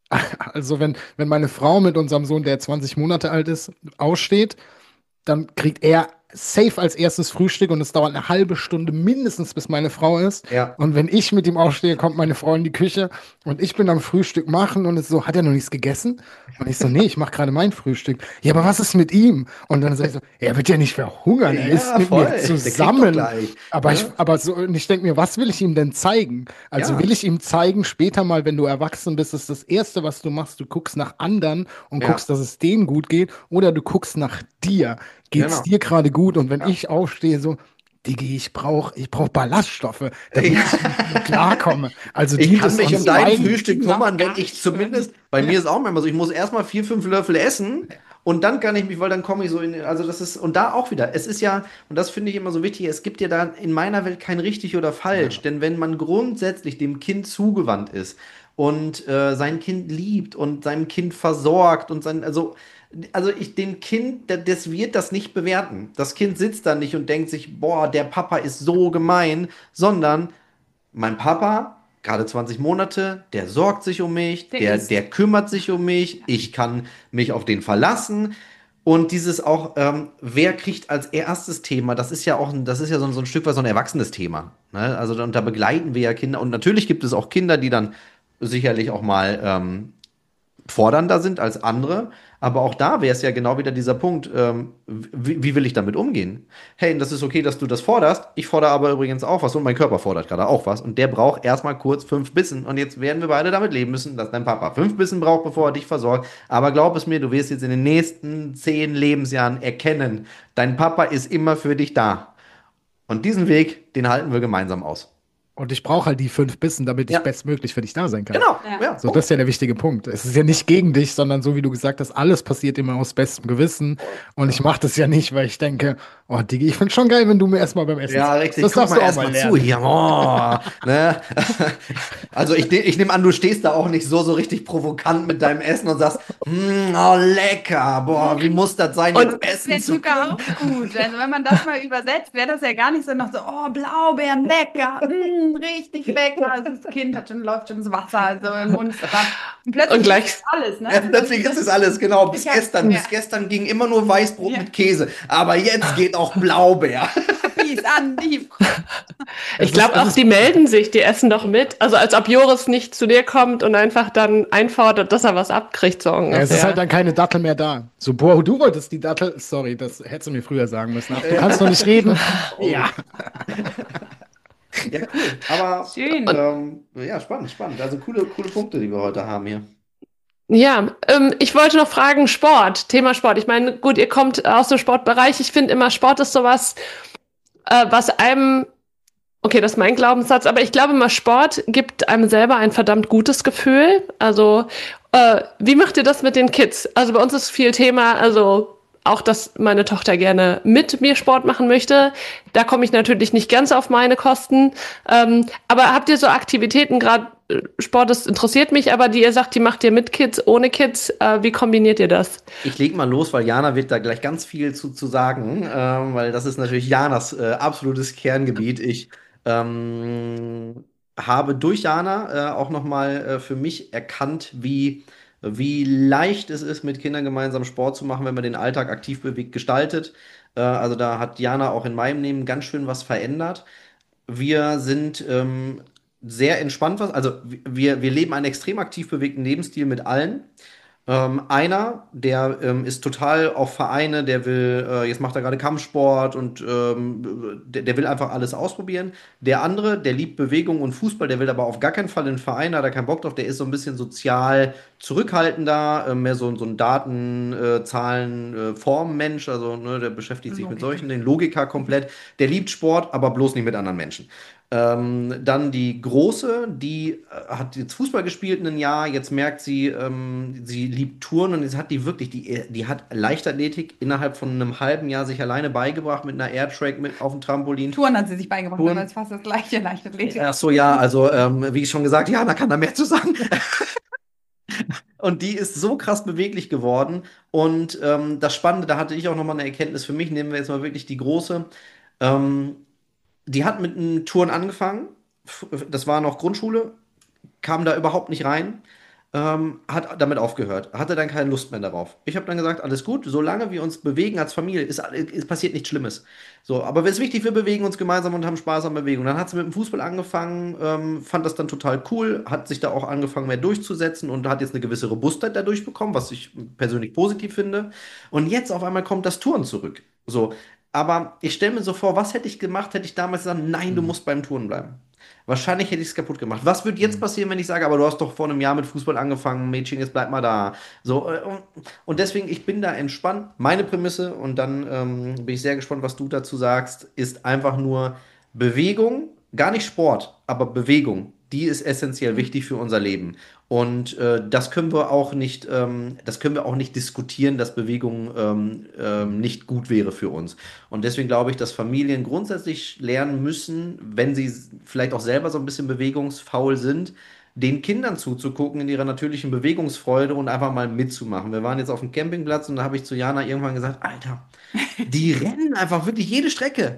D: Also wenn meine Frau mit unserem Sohn, der 20 Monate alt ist, aussteht, dann kriegt er safe als erstes Frühstück und es dauert eine halbe Stunde mindestens, bis meine Frau ist.
A: Ja.
D: Und wenn ich mit ihm aufstehe, kommt meine Frau in die Küche und ich bin am Frühstück machen und es so, hat er noch nichts gegessen? Und ich so, nee, ich mache gerade mein Frühstück. Ja, aber was ist mit ihm? Und dann sage ich so, er wird ja nicht verhungern, er
A: Ja,
D: ist mit
A: voll.
D: mir
A: Der kriegt doch
D: zusammen.
A: gleich,
D: Aber
A: ne?
D: und ich denke mir, was will ich ihm denn zeigen? Also
A: Ja.
D: will ich ihm zeigen, später mal, wenn du erwachsen bist, ist das Erste, was du machst, du guckst nach anderen und
A: Ja.
D: guckst, dass es denen gut geht, oder du guckst nach dir. Geht's
A: Genau.
D: dir gerade gut? Und wenn ich aufstehe, so, Digi, ich brauch Ballaststoffe, damit ich klarkomme. Also
A: Ich
D: dient
A: kann
D: es
A: mich
D: uns
A: um dein
D: beiden.
A: Frühstück kümmern, wenn ich zumindest, bei mir ist auch manchmal so, ich muss erstmal 4, 5 Löffel essen und dann kann ich mich, weil dann komme ich so in, also das ist, und da auch wieder, es ist ja, und das finde ich immer so wichtig, es gibt ja da in meiner Welt kein richtig oder falsch, denn wenn man grundsätzlich dem Kind zugewandt ist und sein Kind liebt und seinem Kind versorgt und dem Kind, das wird das nicht bewerten. Das Kind sitzt da nicht und denkt sich, boah, der Papa ist so gemein, sondern mein Papa gerade 20 Monate, der sorgt sich um mich,
B: Der
A: der,
B: isst.
A: der kümmert sich um mich,
B: Ja.
A: ich kann mich auf den verlassen. Und dieses auch, wer kriegt als erstes Thema, das ist ja auch, das ist ja so ein Stück weit so ein erwachsenes Thema. Ne? Also und da begleiten wir ja Kinder. Und natürlich gibt es auch Kinder, die dann sicherlich auch mal fordernder sind als andere. Aber auch da wäre es ja genau wieder dieser Punkt, wie will ich damit umgehen? Hey, das ist okay, dass du das forderst. Ich fordere aber übrigens auch was und mein Körper fordert gerade auch was. Und der braucht erstmal kurz 5 Bissen. Und jetzt werden wir beide damit leben müssen, dass dein Papa 5 Bissen braucht, bevor er dich versorgt. Aber glaub es mir, du wirst jetzt in den nächsten 10 Lebensjahren erkennen, dein Papa ist immer für dich da. Und diesen Weg, den halten wir gemeinsam aus.
D: Und ich brauche halt die 5 Bissen, damit ich
A: Ja,
D: bestmöglich für dich da sein kann.
A: genau.
B: Ja.
A: Ja,
D: So, das ist ja der wichtige Punkt. Es ist ja nicht gegen dich, sondern so wie du gesagt hast, alles passiert immer aus bestem Gewissen. Und ich mache das ja nicht, weil ich denke, oh Digi, ich finde schon geil, wenn du mir erstmal beim Essen
A: Ja,
D: zeigst.
A: richtig.
D: Das
A: Guck
D: darfst
A: mal
D: du auch
A: erst
D: mal
A: mal zu
D: lernen.
A: hier. Oh, ne? Also ich nehme an, du stehst da auch nicht so richtig provokant mit deinem Essen und sagst, oh lecker, boah, wie muss das sein,
E: Und
A: jetzt
B: Das
A: essen
B: wäre
A: zu
B: sogar
A: können?
B: auch gut. Also wenn man das mal übersetzt, wäre das ja gar nicht so noch so, oh, Blaubeeren, lecker, richtig lecker. Also das Kind läuft schon das Wasser also im Mund dran. Und plötzlich
E: Und gleich-
B: ist alles, ne?
A: Ja, plötzlich ist es alles, genau. Bis
B: Ja,
A: gestern,
B: ja.
A: bis gestern ging immer nur Weißbrot
B: Ja.
A: mit Käse. Aber jetzt geht auch Blaubeer.
B: Peace an die.
E: Ich glaube auch, die melden sich, die essen doch mit. Also als ob Joris nicht zu dir kommt und einfach dann einfordert, dass er was abkriegt, so
D: Ja, es ist
E: ungefähr.
D: halt dann keine Dattel mehr da. So, boah, du wolltest die Dattel. Sorry, das hättest du mir früher sagen müssen. Ach, du kannst noch nicht reden. Ja.
A: Ja, cool. Aber
B: Schön.
A: ja, spannend. Also coole Punkte, die wir heute haben hier.
E: Ja, ich wollte noch fragen, Sport, Thema Sport. Ich meine, gut, ihr kommt aus dem Sportbereich. Ich finde immer, Sport ist sowas, was einem, okay, das ist mein Glaubenssatz, aber ich glaube immer, Sport gibt einem selber ein verdammt gutes Gefühl. Also, wie macht ihr das mit den Kids? Also bei uns ist viel Thema, also auch, dass meine Tochter gerne mit mir Sport machen möchte. Da komme ich natürlich nicht ganz auf meine Kosten. Aber habt ihr so Aktivitäten, gerade Sport, das interessiert mich, aber die ihr sagt, die macht ihr mit Kids, ohne Kids? Wie kombiniert ihr das?
A: Ich leg mal los, weil Jana wird da gleich ganz viel zu sagen, weil das ist natürlich Janas absolutes Kerngebiet. Ich habe durch Jana auch nochmal für mich erkannt, wie leicht es ist, mit Kindern gemeinsam Sport zu machen, wenn man den Alltag aktiv bewegt gestaltet. Also da hat Jana auch in meinem Leben ganz schön was verändert. Wir sind sehr entspannt, also wir leben einen extrem aktiv bewegten Lebensstil mit allen. Einer, der ist total auf Vereine, der will, jetzt macht er gerade Kampfsport und der will einfach alles ausprobieren. Der andere, der liebt Bewegung und Fußball, der will aber auf gar keinen Fall in einen Verein, da hat er keinen Bock drauf, der ist so ein bisschen sozial zurückhaltender, mehr so ein Daten, Zahlen, Formen-Mensch, also ne, der beschäftigt sich mit
B: Logiker.
A: solchen, den Logiker komplett. Der liebt Sport, aber bloß nicht mit anderen Menschen. Dann die Große, die hat jetzt Fußball gespielt ein Jahr, jetzt merkt sie, sie liebt Touren und jetzt hat die wirklich, die hat Leichtathletik innerhalb von einem halben Jahr sich alleine beigebracht mit einer Airtrack mit auf dem Trampolin.
B: Touren hat sie sich beigebracht,
A: Touren.
B: aber es ist fast das gleiche Leichtathletik.
A: Ach so, ja, also wie ich schon gesagt, ja, da kann da mehr zu sagen. Und die ist so krass beweglich geworden. Und das Spannende, da hatte ich auch nochmal eine Erkenntnis für mich, nehmen wir jetzt mal wirklich die Große. Ähm, Die hat mit einem Touren angefangen. Das war noch Grundschule, kam da überhaupt nicht rein, hat damit aufgehört, hatte dann keine Lust mehr darauf. Ich habe dann gesagt, alles gut, solange wir uns bewegen als Familie, passiert nichts Schlimmes. So, aber es ist wichtig, wir bewegen uns gemeinsam und haben Spaß an Bewegung. Dann hat sie mit dem Fußball angefangen, fand das dann total cool, hat sich da auch angefangen mehr durchzusetzen und hat jetzt eine gewisse Robustheit dadurch bekommen, was ich persönlich positiv finde. Und jetzt auf einmal kommt das Touren zurück. So, aber ich stelle mir so vor, was hätte ich gemacht, hätte ich damals gesagt, nein, du musst beim Touren bleiben. Wahrscheinlich hätte ich es kaputt gemacht. Was wird jetzt passieren, wenn ich sage, aber du hast doch vor einem Jahr mit Fußball angefangen, Mädchen, jetzt bleib mal da. So, und deswegen, ich bin da entspannt. Meine Prämisse, und dann bin ich sehr gespannt, was du dazu sagst, ist einfach nur Bewegung, gar nicht Sport, aber Bewegung. Die ist essentiell wichtig für unser Leben. Und das können wir auch nicht diskutieren, dass Bewegung nicht gut wäre für uns. Und deswegen glaube ich, dass Familien grundsätzlich lernen müssen, wenn sie vielleicht auch selber so ein bisschen bewegungsfaul sind, den Kindern zuzugucken in ihrer natürlichen Bewegungsfreude und einfach mal mitzumachen. Wir waren jetzt auf dem Campingplatz und da habe ich zu Jana irgendwann gesagt, Alter, die rennen einfach wirklich jede Strecke.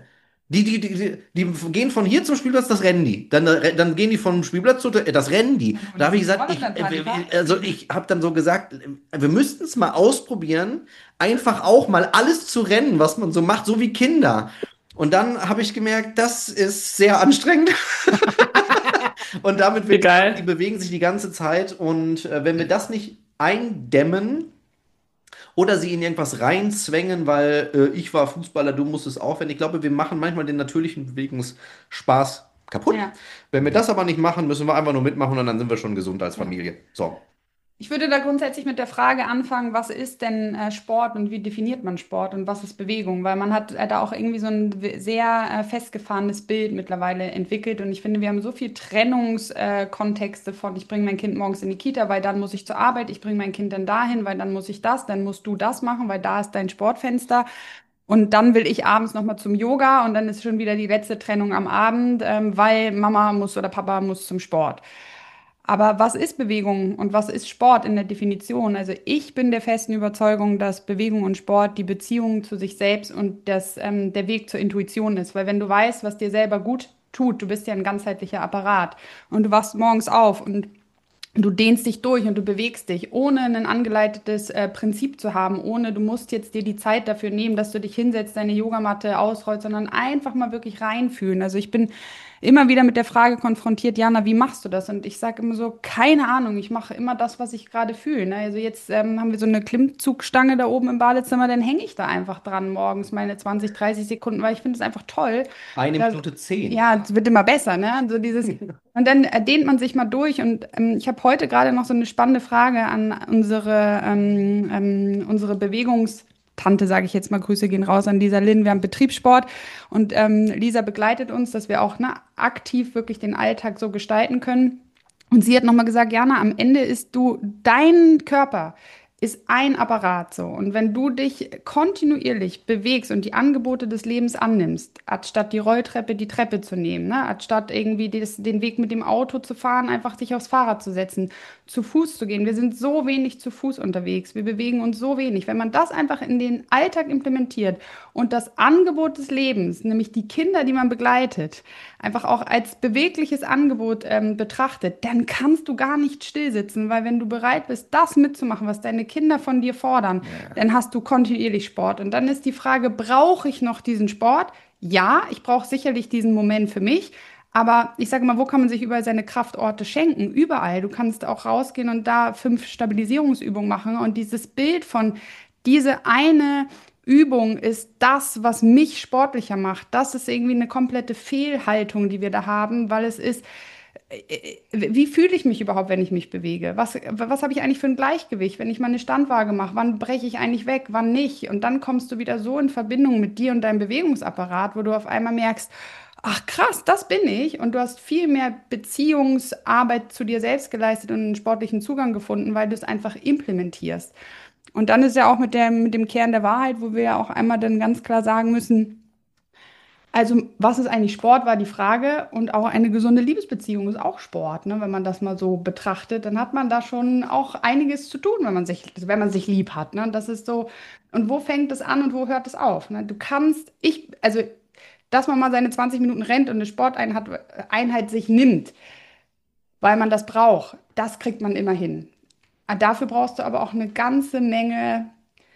A: Die gehen von hier zum Spielplatz, das rennen die. Dann gehen die vom Spielplatz zu, das rennen die.
B: Und
A: Da habe ich
B: die
A: gesagt,
B: fordern dann Radikal.
A: ich habe dann so gesagt, wir müssten es mal ausprobieren, einfach auch mal alles zu rennen, was man so macht, so wie Kinder. Und dann habe ich gemerkt, das ist sehr anstrengend. Und damit
E: Wie
A: würde ich sagen, die
E: geil.
A: bewegen sich die ganze Zeit. Und wenn wir das nicht eindämmen, oder sie in irgendwas reinzwängen, weil ich war Fußballer, du musst es auch. Wenn ich glaube, wir machen manchmal den natürlichen Bewegungsspaß kaputt.
B: Ja.
A: Wenn wir das aber nicht machen, müssen wir einfach nur mitmachen und dann sind wir schon gesund als Familie. So.
B: Ich würde da grundsätzlich mit der Frage anfangen, was ist denn Sport und wie definiert man Sport und was ist Bewegung? Weil man hat da auch irgendwie so ein sehr festgefahrenes Bild mittlerweile entwickelt und ich finde, wir haben so viel Trennungskontexte von, ich bringe mein Kind morgens in die Kita, weil dann muss ich zur Arbeit, ich bringe mein Kind dann dahin, weil dann muss ich das, dann musst du das machen, weil da ist dein Sportfenster. Und dann will ich abends nochmal zum Yoga und dann ist schon wieder die letzte Trennung am Abend, weil Mama muss oder Papa muss zum Sport. Aber was ist Bewegung und was ist Sport in der Definition? Also ich bin der festen Überzeugung, dass Bewegung und Sport die Beziehung zu sich selbst und der Weg zur Intuition ist. Weil wenn du weißt, was dir selber gut tut, du bist ja ein ganzheitlicher Apparat und du wachst morgens auf und du dehnst dich durch und du bewegst dich, ohne ein angeleitetes Prinzip zu haben, ohne du musst jetzt dir die Zeit dafür nehmen, dass du dich hinsetzt, deine Yogamatte ausrollst, sondern einfach mal wirklich reinfühlen. Also ich bin immer wieder mit der Frage konfrontiert, Jana, wie machst du das? Und ich sage immer so, keine Ahnung, ich mache immer das, was ich gerade fühle. Ne? Also jetzt haben wir so eine Klimmzugstange da oben im Badezimmer, dann hänge ich da einfach dran morgens meine 20, 30 Sekunden, weil ich finde es einfach toll.
A: Eine
B: Da,
A: Minute 10.
B: ja, es wird immer besser, ne? So dieses, und dann dehnt man sich mal durch. Und ich habe heute gerade noch so eine spannende Frage an unsere Bewegungstante, sage ich jetzt mal. Grüße gehen raus an Lisa Lynn. Wir haben Betriebssport und Lisa begleitet uns, dass wir auch aktiv wirklich den Alltag so gestalten können. Und sie hat nochmal gesagt, Jana, am Ende ist dein Körper ist ein Apparat so. Und wenn du dich kontinuierlich bewegst und die Angebote des Lebens annimmst, anstatt die Rolltreppe, die Treppe zu nehmen, ne? Anstatt irgendwie den Weg mit dem Auto zu fahren, einfach dich aufs Fahrrad zu setzen, zu Fuß zu gehen. Wir sind so wenig zu Fuß unterwegs. Wir bewegen uns so wenig. Wenn man das einfach in den Alltag implementiert und das Angebot des Lebens, nämlich die Kinder, die man begleitet, einfach auch als bewegliches Angebot betrachtet, dann kannst du gar nicht stillsitzen, weil wenn du bereit bist, das mitzumachen, was deine Kinder von dir fordern, dann hast du kontinuierlich Sport. Und dann ist die Frage, brauche ich noch diesen Sport? Ja, ich brauche sicherlich diesen Moment für mich. Aber ich sage mal, wo kann man sich überall seine Kraftorte schenken? Überall. Du kannst auch rausgehen und da 5 Stabilisierungsübungen machen. Und dieses Bild von diese eine Übung ist das, was mich sportlicher macht. Das ist irgendwie eine komplette Fehlhaltung, die wir da haben, weil es ist, wie fühle ich mich überhaupt, wenn ich mich bewege? Was habe ich eigentlich für ein Gleichgewicht, wenn ich mal eine Standwaage mache? Wann breche ich eigentlich weg, wann nicht? Und dann kommst du wieder so in Verbindung mit dir und deinem Bewegungsapparat, wo du auf einmal merkst, ach krass, das bin ich. Und du hast viel mehr Beziehungsarbeit zu dir selbst geleistet und einen sportlichen Zugang gefunden, weil du es einfach implementierst. Und dann ist ja auch mit dem Kern der Wahrheit, wo wir ja auch einmal dann ganz klar sagen müssen, also, was ist eigentlich Sport, war die Frage. Und auch eine gesunde Liebesbeziehung ist auch Sport, ne? Wenn man das mal so betrachtet, dann hat man da schon auch einiges zu tun, wenn man sich lieb hat, ne? Das ist so. Und wo fängt es an und wo hört es auf? Ne? Also, dass man mal seine 20 Minuten rennt und eine Einheit sich nimmt, weil man das braucht, das kriegt man immer hin. Dafür brauchst du aber auch eine ganze Menge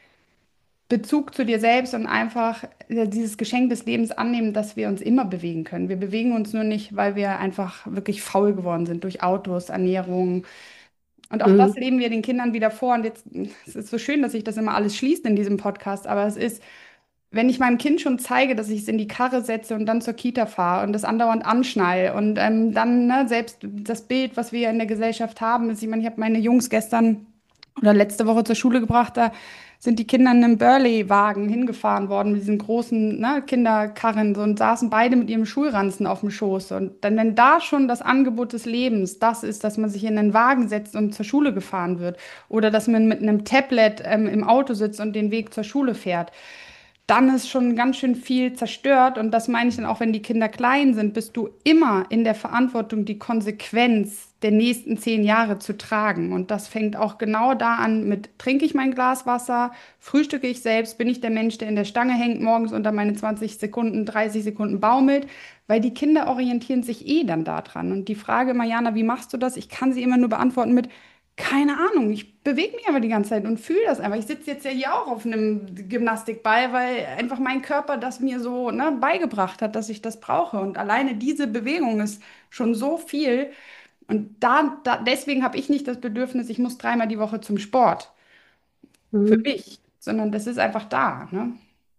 B: Bezug zu dir selbst und einfach dieses Geschenk des Lebens annehmen, dass wir uns immer bewegen können. Wir bewegen uns nur nicht, weil wir einfach wirklich faul geworden sind durch Autos, Ernährung. Und auch das
E: Mhm.
B: leben wir den Kindern wieder vor. Und jetzt, es ist so schön, dass sich das immer alles schließt in diesem Podcast, aber es ist, wenn ich meinem Kind schon zeige, dass ich es in die Karre setze und dann zur Kita fahre und das andauernd anschnall und dann ne, selbst das Bild, was wir in der Gesellschaft haben, ist, ich meine, ich habe meine Jungs gestern oder letzte Woche zur Schule gebracht, da sind die Kinder in einem Burley-Wagen hingefahren worden mit diesen großen ne, Kinderkarren so, und saßen beide mit ihrem Schulranzen auf dem Schoß. Und dann, wenn da schon das Angebot des Lebens das ist, dass man sich in einen Wagen setzt und zur Schule gefahren wird oder dass man mit einem Tablet im Auto sitzt und den Weg zur Schule fährt, dann ist schon ganz schön viel zerstört. Und das meine ich dann auch, wenn die Kinder klein sind, bist du immer in der Verantwortung, die Konsequenz der nächsten 10 Jahre zu tragen. Und das fängt auch genau da an mit, trinke ich mein Glas Wasser, frühstücke ich selbst, bin ich der Mensch, der in der Stange hängt, morgens unter meine 20 Sekunden, 30 Sekunden baumelt, weil die Kinder orientieren sich eh dann daran. Und die Frage, Mariana, wie machst du das? Ich kann sie immer nur beantworten mit, keine Ahnung, ich bewege mich aber die ganze Zeit und fühle das einfach. Ich sitze jetzt ja hier auch auf einem Gymnastikball, weil einfach mein Körper das mir so, ne, beigebracht hat, dass ich das brauche. Und alleine diese Bewegung ist schon so viel. Und deswegen habe ich nicht das Bedürfnis, ich muss 3-mal die Woche zum Sport für
E: Mhm.
B: mich, sondern das ist einfach da, ne?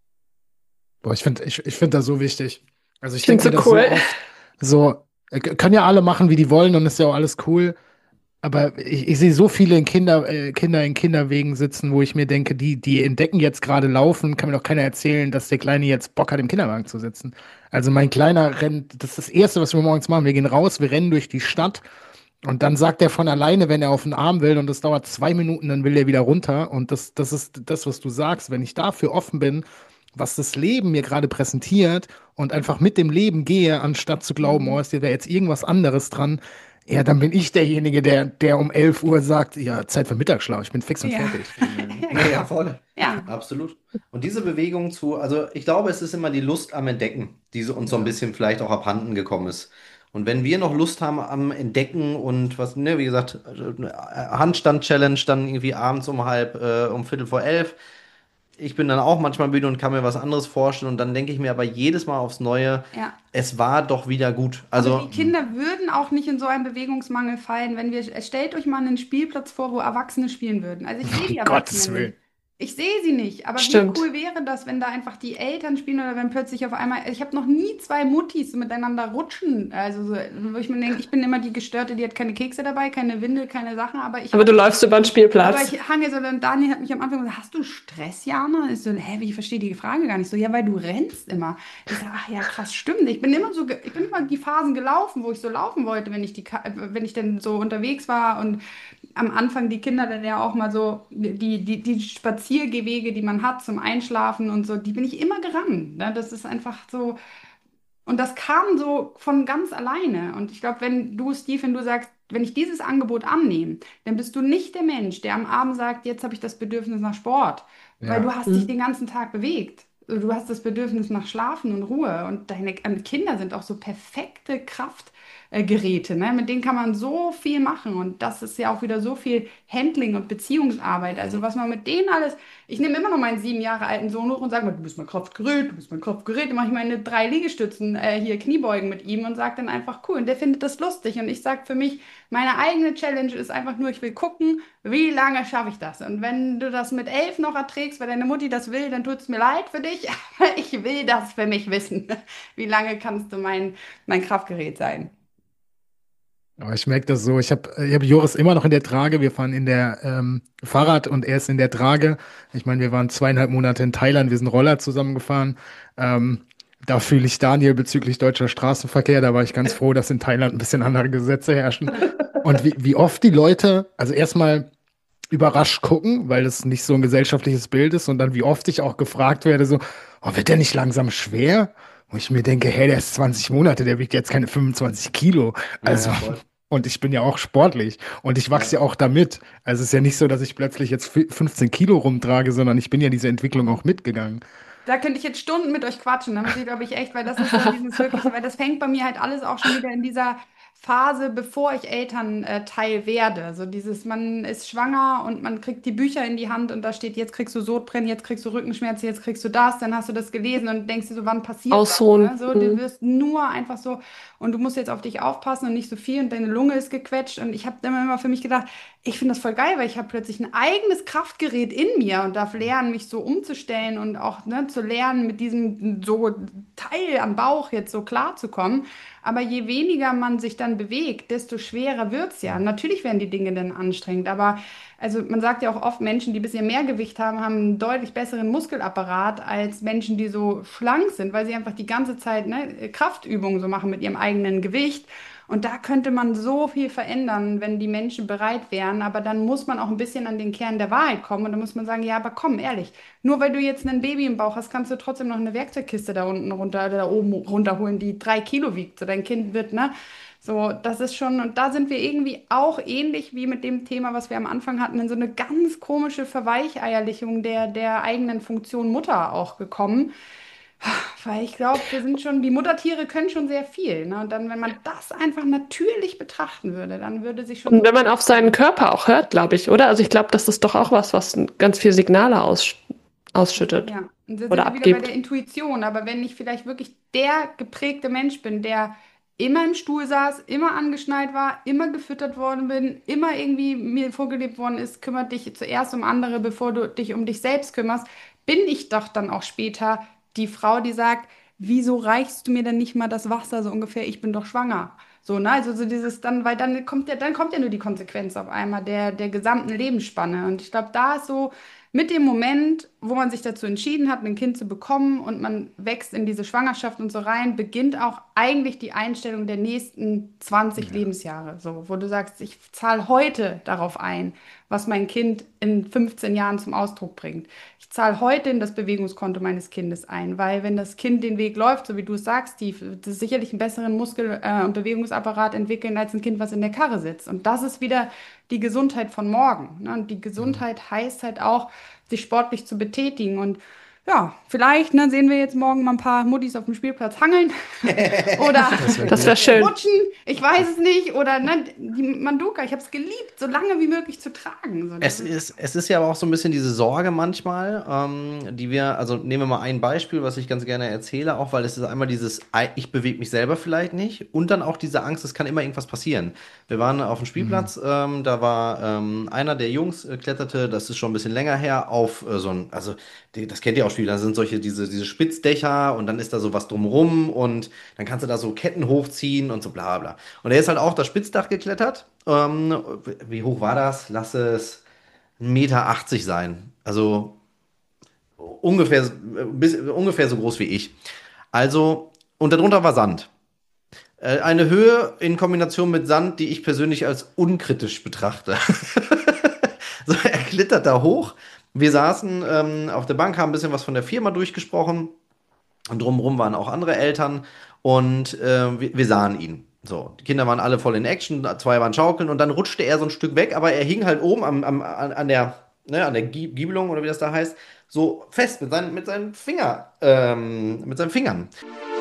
D: Boah, ich find das so wichtig. Also ich
E: Ich finde
D: denke mir
E: so
D: das so
E: cool.
D: oft, so, können ja alle machen, wie die wollen und ist ja auch alles cool. Aber ich sehe so viele Kinder in Kinderwegen sitzen, wo ich mir denke, die entdecken jetzt gerade Laufen, kann mir doch keiner erzählen, dass der Kleine jetzt Bock hat, im Kinderwagen zu sitzen. Also mein Kleiner rennt, das ist das Erste, was wir morgens machen. Wir gehen raus, wir rennen durch die Stadt und dann sagt er von alleine, wenn er auf den Arm will und das dauert 2 Minuten, dann will er wieder runter. Und das ist das, was du sagst. Wenn ich dafür offen bin, was das Leben mir gerade präsentiert und einfach mit dem Leben gehe, anstatt zu glauben, oh,
B: Mhm.
D: ist dir da jetzt irgendwas anderes dran, ja, dann bin ich derjenige, der um 11 Uhr sagt, ja, Zeit für Mittagsschlaf, ich bin fix und
B: Ja,
D: fertig.
A: Mhm.
B: ja,
A: Ja, ja,
B: genau.
A: voll.
B: Ja.
A: Absolut. Und diese Bewegung also ich glaube, es ist immer die Lust am Entdecken, die uns so ein
D: Ja.
A: bisschen vielleicht auch abhanden gekommen ist. Und wenn wir noch Lust haben am Entdecken und was, ne, wie gesagt, Handstand-Challenge dann irgendwie abends um Viertel vor 11. Ich bin dann auch manchmal müde und kann mir was anderes vorstellen und dann denke ich mir aber jedes Mal aufs Neue,
B: Ja.
A: es war doch wieder gut.
B: Aber die
A: Also,
B: Kinder würden auch nicht in so einen Bewegungsmangel fallen, wenn wir, stellt euch mal einen Spielplatz vor, wo Erwachsene spielen würden. Also ich sehe die
D: Um
B: Erwachsenen
D: Gottes Willen.
B: nicht. Ich sehe sie nicht. Aber wie
E: Stimmt.
B: cool wäre das, wenn da einfach die Eltern spielen oder wenn plötzlich auf einmal, ich habe noch nie zwei Muttis so miteinander rutschen. Also so, wo ich mir denke, ich bin immer die Gestörte, die hat keine Kekse dabei, keine Windel, keine Sachen,
E: Aber du läufst über den
B: aber
E: Spielplatz.
B: ich hange so, dann Daniel hat mich am Anfang gesagt, hast du Stress, Jana? Ich so, hä, ich verstehe die Frage gar nicht so. Ja, weil du rennst immer. Ich sage, ach ja, krass, stimmt. Ich bin immer die Phasen gelaufen, wo ich so laufen wollte, wenn ich dann so unterwegs war und am Anfang die Kinder dann ja auch mal so, die Spaziergehwege, die man hat zum Einschlafen und so, die bin ich immer gerannt. Ne? Das ist einfach so, und das kam so von ganz alleine. Und ich glaube, Steve, wenn du sagst, wenn ich dieses Angebot annehme, dann bist du nicht der Mensch, der am Abend sagt, jetzt habe ich das Bedürfnis nach Sport, weil du
D: Ja.
B: hast dich
E: Mhm.
B: den ganzen Tag bewegt. Du hast das Bedürfnis nach Schlafen und Ruhe. Und deine Kinder sind auch so perfekte Kraftgeräte, ne? Mit denen kann man so viel machen. Und das ist ja auch wieder so viel Handling und Beziehungsarbeit. Also was man mit denen alles. Ich nehme immer noch meinen 7 Jahre alten Sohn hoch und sage mal, du bist mein Kraftgerät, du bist mein Kraftgerät. Dann mache ich meine 3 Liegestützen, hier Kniebeugen mit ihm und sage dann einfach cool. Und der findet das lustig. Und ich sage für mich, meine eigene Challenge ist einfach nur, ich will gucken, wie lange schaffe ich das. Und wenn du das mit 11 noch erträgst, weil deine Mutti das will, dann tut es mir leid für dich. Aber ich will das für mich wissen. Wie lange kannst du mein Kraftgerät sein?
D: Aber ich merke das so, ich hab Joris immer noch in der Trage. Wir fahren in der Fahrrad und er ist in der Trage. Ich meine, wir waren 2,5 Monate in Thailand, wir sind Roller zusammengefahren. Ähm, Da fühle ich Daniel bezüglich deutscher Straßenverkehr. Da war ich ganz froh, dass in Thailand ein bisschen andere Gesetze herrschen. Und wie oft die Leute, also erstmal überrascht gucken, weil das nicht so ein gesellschaftliches Bild ist und dann wie oft ich auch gefragt werde, so, oh, wird der nicht langsam schwer? Wo ich mir denke, hey, der ist 20 Monate, der wiegt jetzt keine 25 Kilo.
A: ja,
D: Also,
A: ja, voll.
D: und ich bin ja auch sportlich und ich wachse
A: Ja.
D: ja auch damit. Also es ist ja nicht so, dass ich plötzlich jetzt 15 Kilo rumtrage, sondern ich bin ja diese Entwicklung auch mitgegangen.
B: Da könnte ich jetzt Stunden mit euch quatschen. Da muss ich, glaube ich, echt, weil das ist so dieses wirkliche, weil das fängt bei mir halt alles auch schon wieder in dieser Phase, bevor ich Elternteil werde. So dieses, man ist schwanger und man kriegt die Bücher in die Hand und da steht, jetzt kriegst du Sodbrennen, jetzt kriegst du Rückenschmerzen, jetzt kriegst du das, dann hast du das gelesen und denkst dir so, wann passiert das?
E: Ausruhen.
B: Ne? So, du
E: Mhm.
B: wirst nur einfach so und du musst jetzt auf dich aufpassen und nicht so viel und deine Lunge ist gequetscht und ich habe immer für mich gedacht, ich finde das voll geil, weil ich habe plötzlich ein eigenes Kraftgerät in mir und darf lernen, mich so umzustellen und auch ne, zu lernen, mit diesem so Teil am Bauch jetzt so klarzukommen. Aber je weniger man sich dann bewegt, desto schwerer wird es ja. Natürlich werden die Dinge dann anstrengend, aber also man sagt ja auch oft, Menschen, die ein bisschen mehr Gewicht haben, haben einen deutlich besseren Muskelapparat als Menschen, die so schlank sind, weil sie einfach die ganze Zeit ne, Kraftübungen so machen mit ihrem eigenen Gewicht. Und da könnte man so viel verändern, wenn die Menschen bereit wären. Aber dann muss man auch ein bisschen an den Kern der Wahrheit kommen. Und dann muss man sagen, ja, aber komm, ehrlich, nur weil du jetzt ein Baby im Bauch hast, kannst du trotzdem noch eine Werkzeugkiste da unten runter, oder da oben runterholen, die 3 Kilo wiegt. So dein Kind wird, ne? So, das ist schon, und da sind wir irgendwie auch ähnlich wie mit dem Thema, was wir am Anfang hatten, in so eine ganz komische Verweicheierlichung der eigenen Funktion Mutter auch gekommen. Weil ich glaube, die Muttertiere können schon sehr viel. Ne? Und dann, wenn man das einfach natürlich betrachten würde, dann würde sich schon
E: Und
B: so.
E: wenn man auf seinen Körper auch hört, glaube ich, oder? Also ich glaube, das ist doch auch was ganz viel Signale ausschüttet
B: Ja, und da sind
E: oder
B: wir wieder bei
E: abgibt.
B: der Intuition. Aber wenn ich vielleicht wirklich der geprägte Mensch bin, der immer im Stuhl saß, immer angeschnallt war, immer gefüttert worden bin, immer irgendwie mir vorgelebt worden ist, kümmert dich zuerst um andere, bevor du dich um dich selbst kümmerst, bin ich doch dann auch später die Frau, die sagt, wieso reichst du mir denn nicht mal das Wasser so ungefähr, ich bin doch schwanger. So, ne? Also so dieses dann, weil dann kommt ja nur die Konsequenz auf einmal der gesamten Lebensspanne. Und ich glaube, da ist so mit dem Moment, wo man sich dazu entschieden hat, ein Kind zu bekommen und man wächst in diese Schwangerschaft und so rein, beginnt auch eigentlich die Einstellung der nächsten 20 Lebensjahre. So, wo du sagst, ich zahle heute darauf ein, was mein Kind in 15 Jahren zum Ausdruck bringt. Ich zahle heute in das Bewegungskonto meines Kindes ein, weil wenn das Kind den Weg läuft, so wie du es sagst, Steve, das sicherlich einen besseren und Bewegungsapparat entwickeln als ein Kind, was in der Karre sitzt. Und das ist wieder die Gesundheit von morgen. Ne? Und die Gesundheit heißt halt auch, sich sportlich zu betätigen. Und ja, vielleicht ne, sehen wir jetzt morgen mal ein paar Muttis auf dem Spielplatz hangeln oder
E: Das wäre schön.
B: rutschen, ich weiß es nicht. Oder ne, die Manduka, ich habe es geliebt, so lange wie möglich zu tragen. So,
A: Es ist ja aber auch so ein bisschen diese Sorge manchmal, also nehmen wir mal ein Beispiel, was ich ganz gerne erzähle, auch weil es ist einmal ich bewege mich selber vielleicht nicht und dann auch diese Angst, es kann immer irgendwas passieren. Wir waren auf dem Spielplatz, da war einer der Jungs kletterte, das ist schon ein bisschen länger her, auf das kennt ihr auch Spiele, da sind diese Spitzdächer und dann ist da so was drumrum und dann kannst du da so Ketten hochziehen und so bla bla. Und er ist halt auch das Spitzdach geklettert. Wie hoch war das? Lass es 1,80 Meter sein. Also ungefähr so groß wie ich. Also, und darunter war Sand. Eine Höhe in Kombination mit Sand, die ich persönlich als unkritisch betrachte. So, er klettert da hoch. Wir saßen auf der Bank, haben ein bisschen was von der Firma durchgesprochen. Und drumherum waren auch andere Eltern. Und wir sahen ihn. So, die Kinder waren alle voll in Action, 2 waren schaukeln und dann rutschte er so ein Stück weg, aber er hing halt oben an der Giebelung oder wie das da heißt, so fest mit seinen Fingern.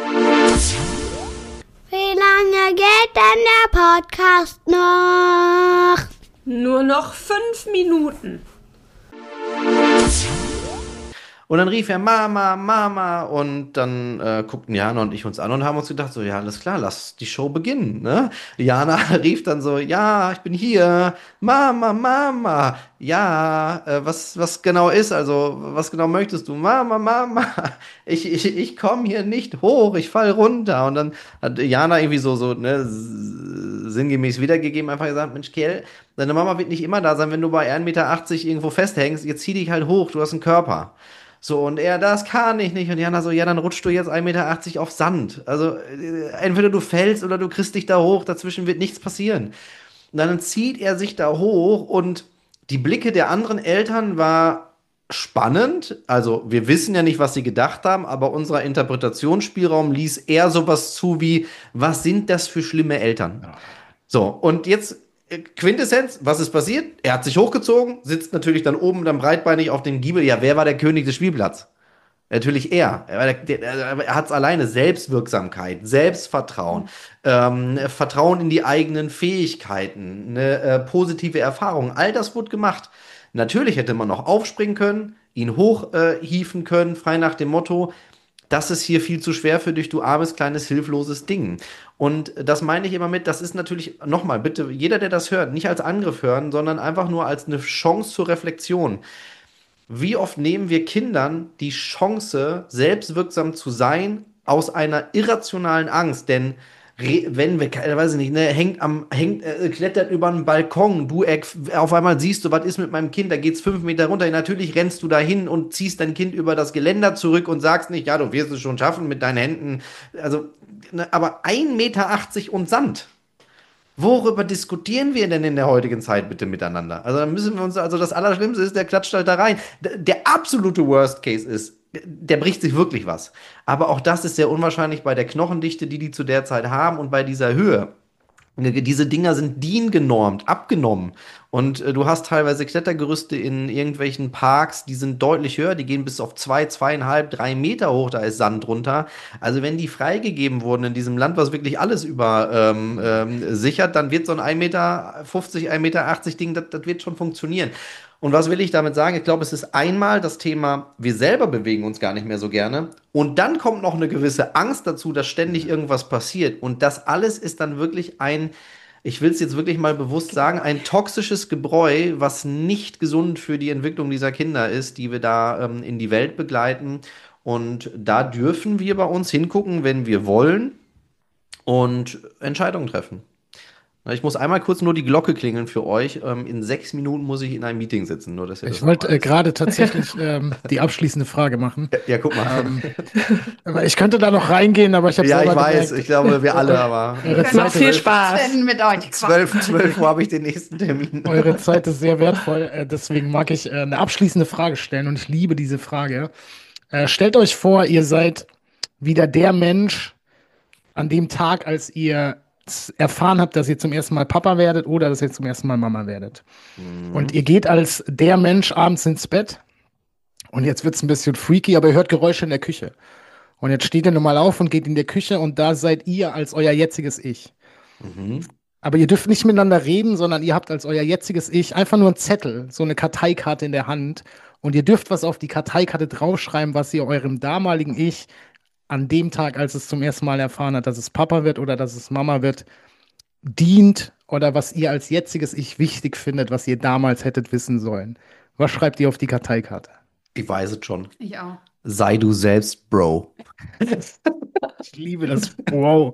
F: Wie lange geht denn der Podcast noch?
G: Nur noch 5 Minuten.
A: Und dann rief er Mama, Mama und dann guckten Jana und ich uns an und haben uns gedacht, so ja, alles klar, lass die Show beginnen, ne? Jana rief dann so, ja, ich bin hier, Mama, Mama, ja, was genau ist, also was genau möchtest du? Mama, Mama, ich komme hier nicht hoch, ich fall runter. Und dann hat Jana irgendwie ne, sinngemäß wiedergegeben, einfach gesagt, Mensch, Kerl, deine Mama wird nicht immer da sein, wenn du bei 1,80 Meter irgendwo festhängst, jetzt zieh dich halt hoch, du hast einen Körper. So, und er, das kann ich nicht. Und Jana so, ja, dann rutschst du jetzt 1,80 Meter auf Sand. Also, entweder du fällst oder du kriegst dich da hoch, dazwischen wird nichts passieren. Und dann zieht er sich da hoch und die Blicke der anderen Eltern war spannend. Also, wir wissen ja nicht, was sie gedacht haben, aber unser Interpretationsspielraum ließ eher sowas zu wie, was sind das für schlimme Eltern? So, und jetzt Quintessenz, was ist passiert? Er hat sich hochgezogen, sitzt natürlich dann oben dann breitbeinig auf dem Giebel. Ja, wer war der König des Spielplatzes? Natürlich er. Er hat es alleine. Selbstwirksamkeit, Selbstvertrauen, Vertrauen in die eigenen Fähigkeiten, eine positive Erfahrung. All das wurde gemacht. Natürlich hätte man noch aufspringen können, ihn hochhieven können, frei nach dem Motto, das ist hier viel zu schwer für dich, du armes, kleines, hilfloses Ding. Und das meine ich immer mit, das ist natürlich, nochmal, bitte, jeder, der das hört, nicht als Angriff hören, sondern einfach nur als eine Chance zur Reflexion. Wie oft nehmen wir Kindern die Chance, selbstwirksam zu sein, aus einer irrationalen Angst? Denn wenn wir, weiß ich nicht, ne, klettert über einen Balkon, auf einmal siehst du, was ist mit meinem Kind, da geht's 5 Meter runter, natürlich rennst du dahin und ziehst dein Kind über das Geländer zurück und sagst nicht, ja, du wirst es schon schaffen mit deinen Händen, also, ne, aber 1,80 Meter und Sand. Worüber diskutieren wir denn in der heutigen Zeit bitte miteinander? Also dann müssen wir uns, also das Allerschlimmste ist, der klatscht halt da rein. Der absolute Worst Case ist, der bricht sich wirklich was. Aber auch das ist sehr unwahrscheinlich bei der Knochendichte, die zu der Zeit haben und bei dieser Höhe. Diese Dinger sind DIN genormt, abgenommen. Und du hast teilweise Klettergerüste in irgendwelchen Parks, die sind deutlich höher, die gehen bis auf 2, 2,5, 3 Meter hoch, da ist Sand drunter. Also wenn die freigegeben wurden in diesem Land, was wirklich alles über sichert, dann wird so ein 1,50 Meter, 1,80 Meter Ding, das wird schon funktionieren. Und was will ich damit sagen? Ich glaube, es ist einmal das Thema, wir selber bewegen uns gar nicht mehr so gerne. Und dann kommt noch eine gewisse Angst dazu, dass ständig irgendwas passiert. Und das alles ist dann wirklich ich will es jetzt wirklich mal bewusst sagen, ein toxisches Gebräu, was nicht gesund für die Entwicklung dieser Kinder ist, die wir da in die Welt begleiten. Und da dürfen wir bei uns hingucken, wenn wir wollen und Entscheidungen treffen. Ich muss einmal kurz nur die Glocke klingeln für euch. In 6 Minuten muss ich in einem Meeting sitzen. Nur, dass ihr
D: Ich wollte gerade tatsächlich die abschließende Frage machen.
A: Ja, guck mal.
D: Aber ich könnte da noch reingehen, aber ich habe
A: Ja, ich
D: selber
A: weiß.
D: gemerkt,
A: Ich glaube, wir alle, aber
E: Macht viel Spaß.
B: Mit euch.
A: 12 Uhr habe ich den nächsten Termin.
D: eure Zeit ist sehr wertvoll. Deswegen mag ich eine abschließende Frage stellen und ich liebe diese Frage. Stellt euch vor, ihr seid wieder der Mensch an dem Tag, als ihr erfahren habt, dass ihr zum ersten Mal Papa werdet oder dass ihr zum ersten Mal Mama werdet. Und ihr geht als der Mensch abends ins Bett und jetzt wird es ein bisschen freaky, aber ihr hört Geräusche in der Küche. Und jetzt steht ihr nochmal auf und geht in die Küche und da seid ihr als euer jetziges Ich. Aber ihr dürft nicht miteinander reden, sondern ihr habt als euer jetziges Ich einfach nur einen Zettel, so eine Karteikarte in der Hand und ihr dürft was auf die Karteikarte draufschreiben, was ihr eurem damaligen Ich an dem Tag, als es zum ersten Mal erfahren hat, dass es Papa wird oder dass es Mama wird, dient oder was ihr als jetziges Ich wichtig findet, was ihr damals hättet wissen sollen. Was schreibt ihr auf die Karteikarte?
A: Ich weiß es schon.
B: Ich auch.
A: Sei du selbst, Bro.
D: Ich liebe das. Wow.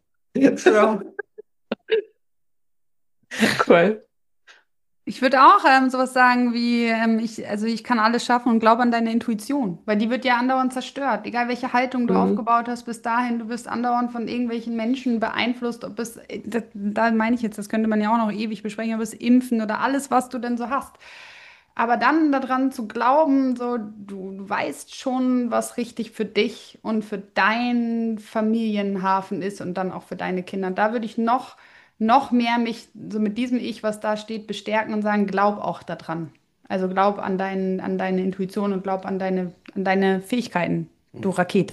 E: Cool.
B: Ich würde auch sowas sagen wie, ich kann alles schaffen und glaube an deine Intuition, weil die wird ja andauernd zerstört. Egal welche Haltung du aufgebaut hast bis dahin, du wirst andauernd von irgendwelchen Menschen beeinflusst, ob es, da meine ich jetzt, das könnte man ja auch noch ewig besprechen, ob es Impfen oder alles, was du denn so hast. Aber dann daran zu glauben, so du weißt schon, was richtig für dich und für deinen Familienhafen ist und dann auch für deine Kinder. Und da würde ich noch mehr mich so mit diesem Ich, was da steht, bestärken und sagen, glaub auch daran. Also glaub an deine Intuition und glaub an deine Fähigkeiten, du Rakete.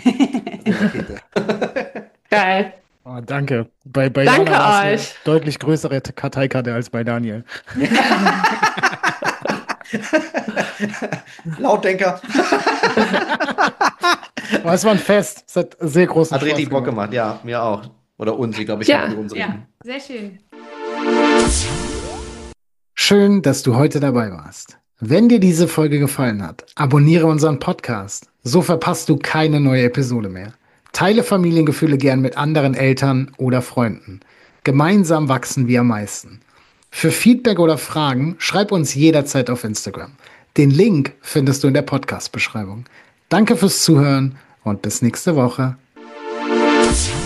E: Geil.
D: Oh, danke. Bei
E: Danke
D: Jana war es eine
E: euch.
D: deutlich größere Karteikarte als bei Daniel.
A: Lautdenker.
D: Aber es war ein Fest. Es hat sehr großen
A: Hat
D: Spaß
A: richtig Bock gemacht, ja, mir auch. Oder uns, ich glaube, ich
E: Ja.
A: kann für uns
B: Ja,
A: reden.
B: sehr schön.
D: Schön, dass du heute dabei warst. Wenn dir diese Folge gefallen hat, abonniere unseren Podcast. So verpasst du keine neue Episode mehr. Teile Familiengefühle gern mit anderen Eltern oder Freunden. Gemeinsam wachsen wir am meisten. Für Feedback oder Fragen schreib uns jederzeit auf Instagram. Den Link findest du in der Podcast-Beschreibung. Danke fürs Zuhören und bis nächste Woche.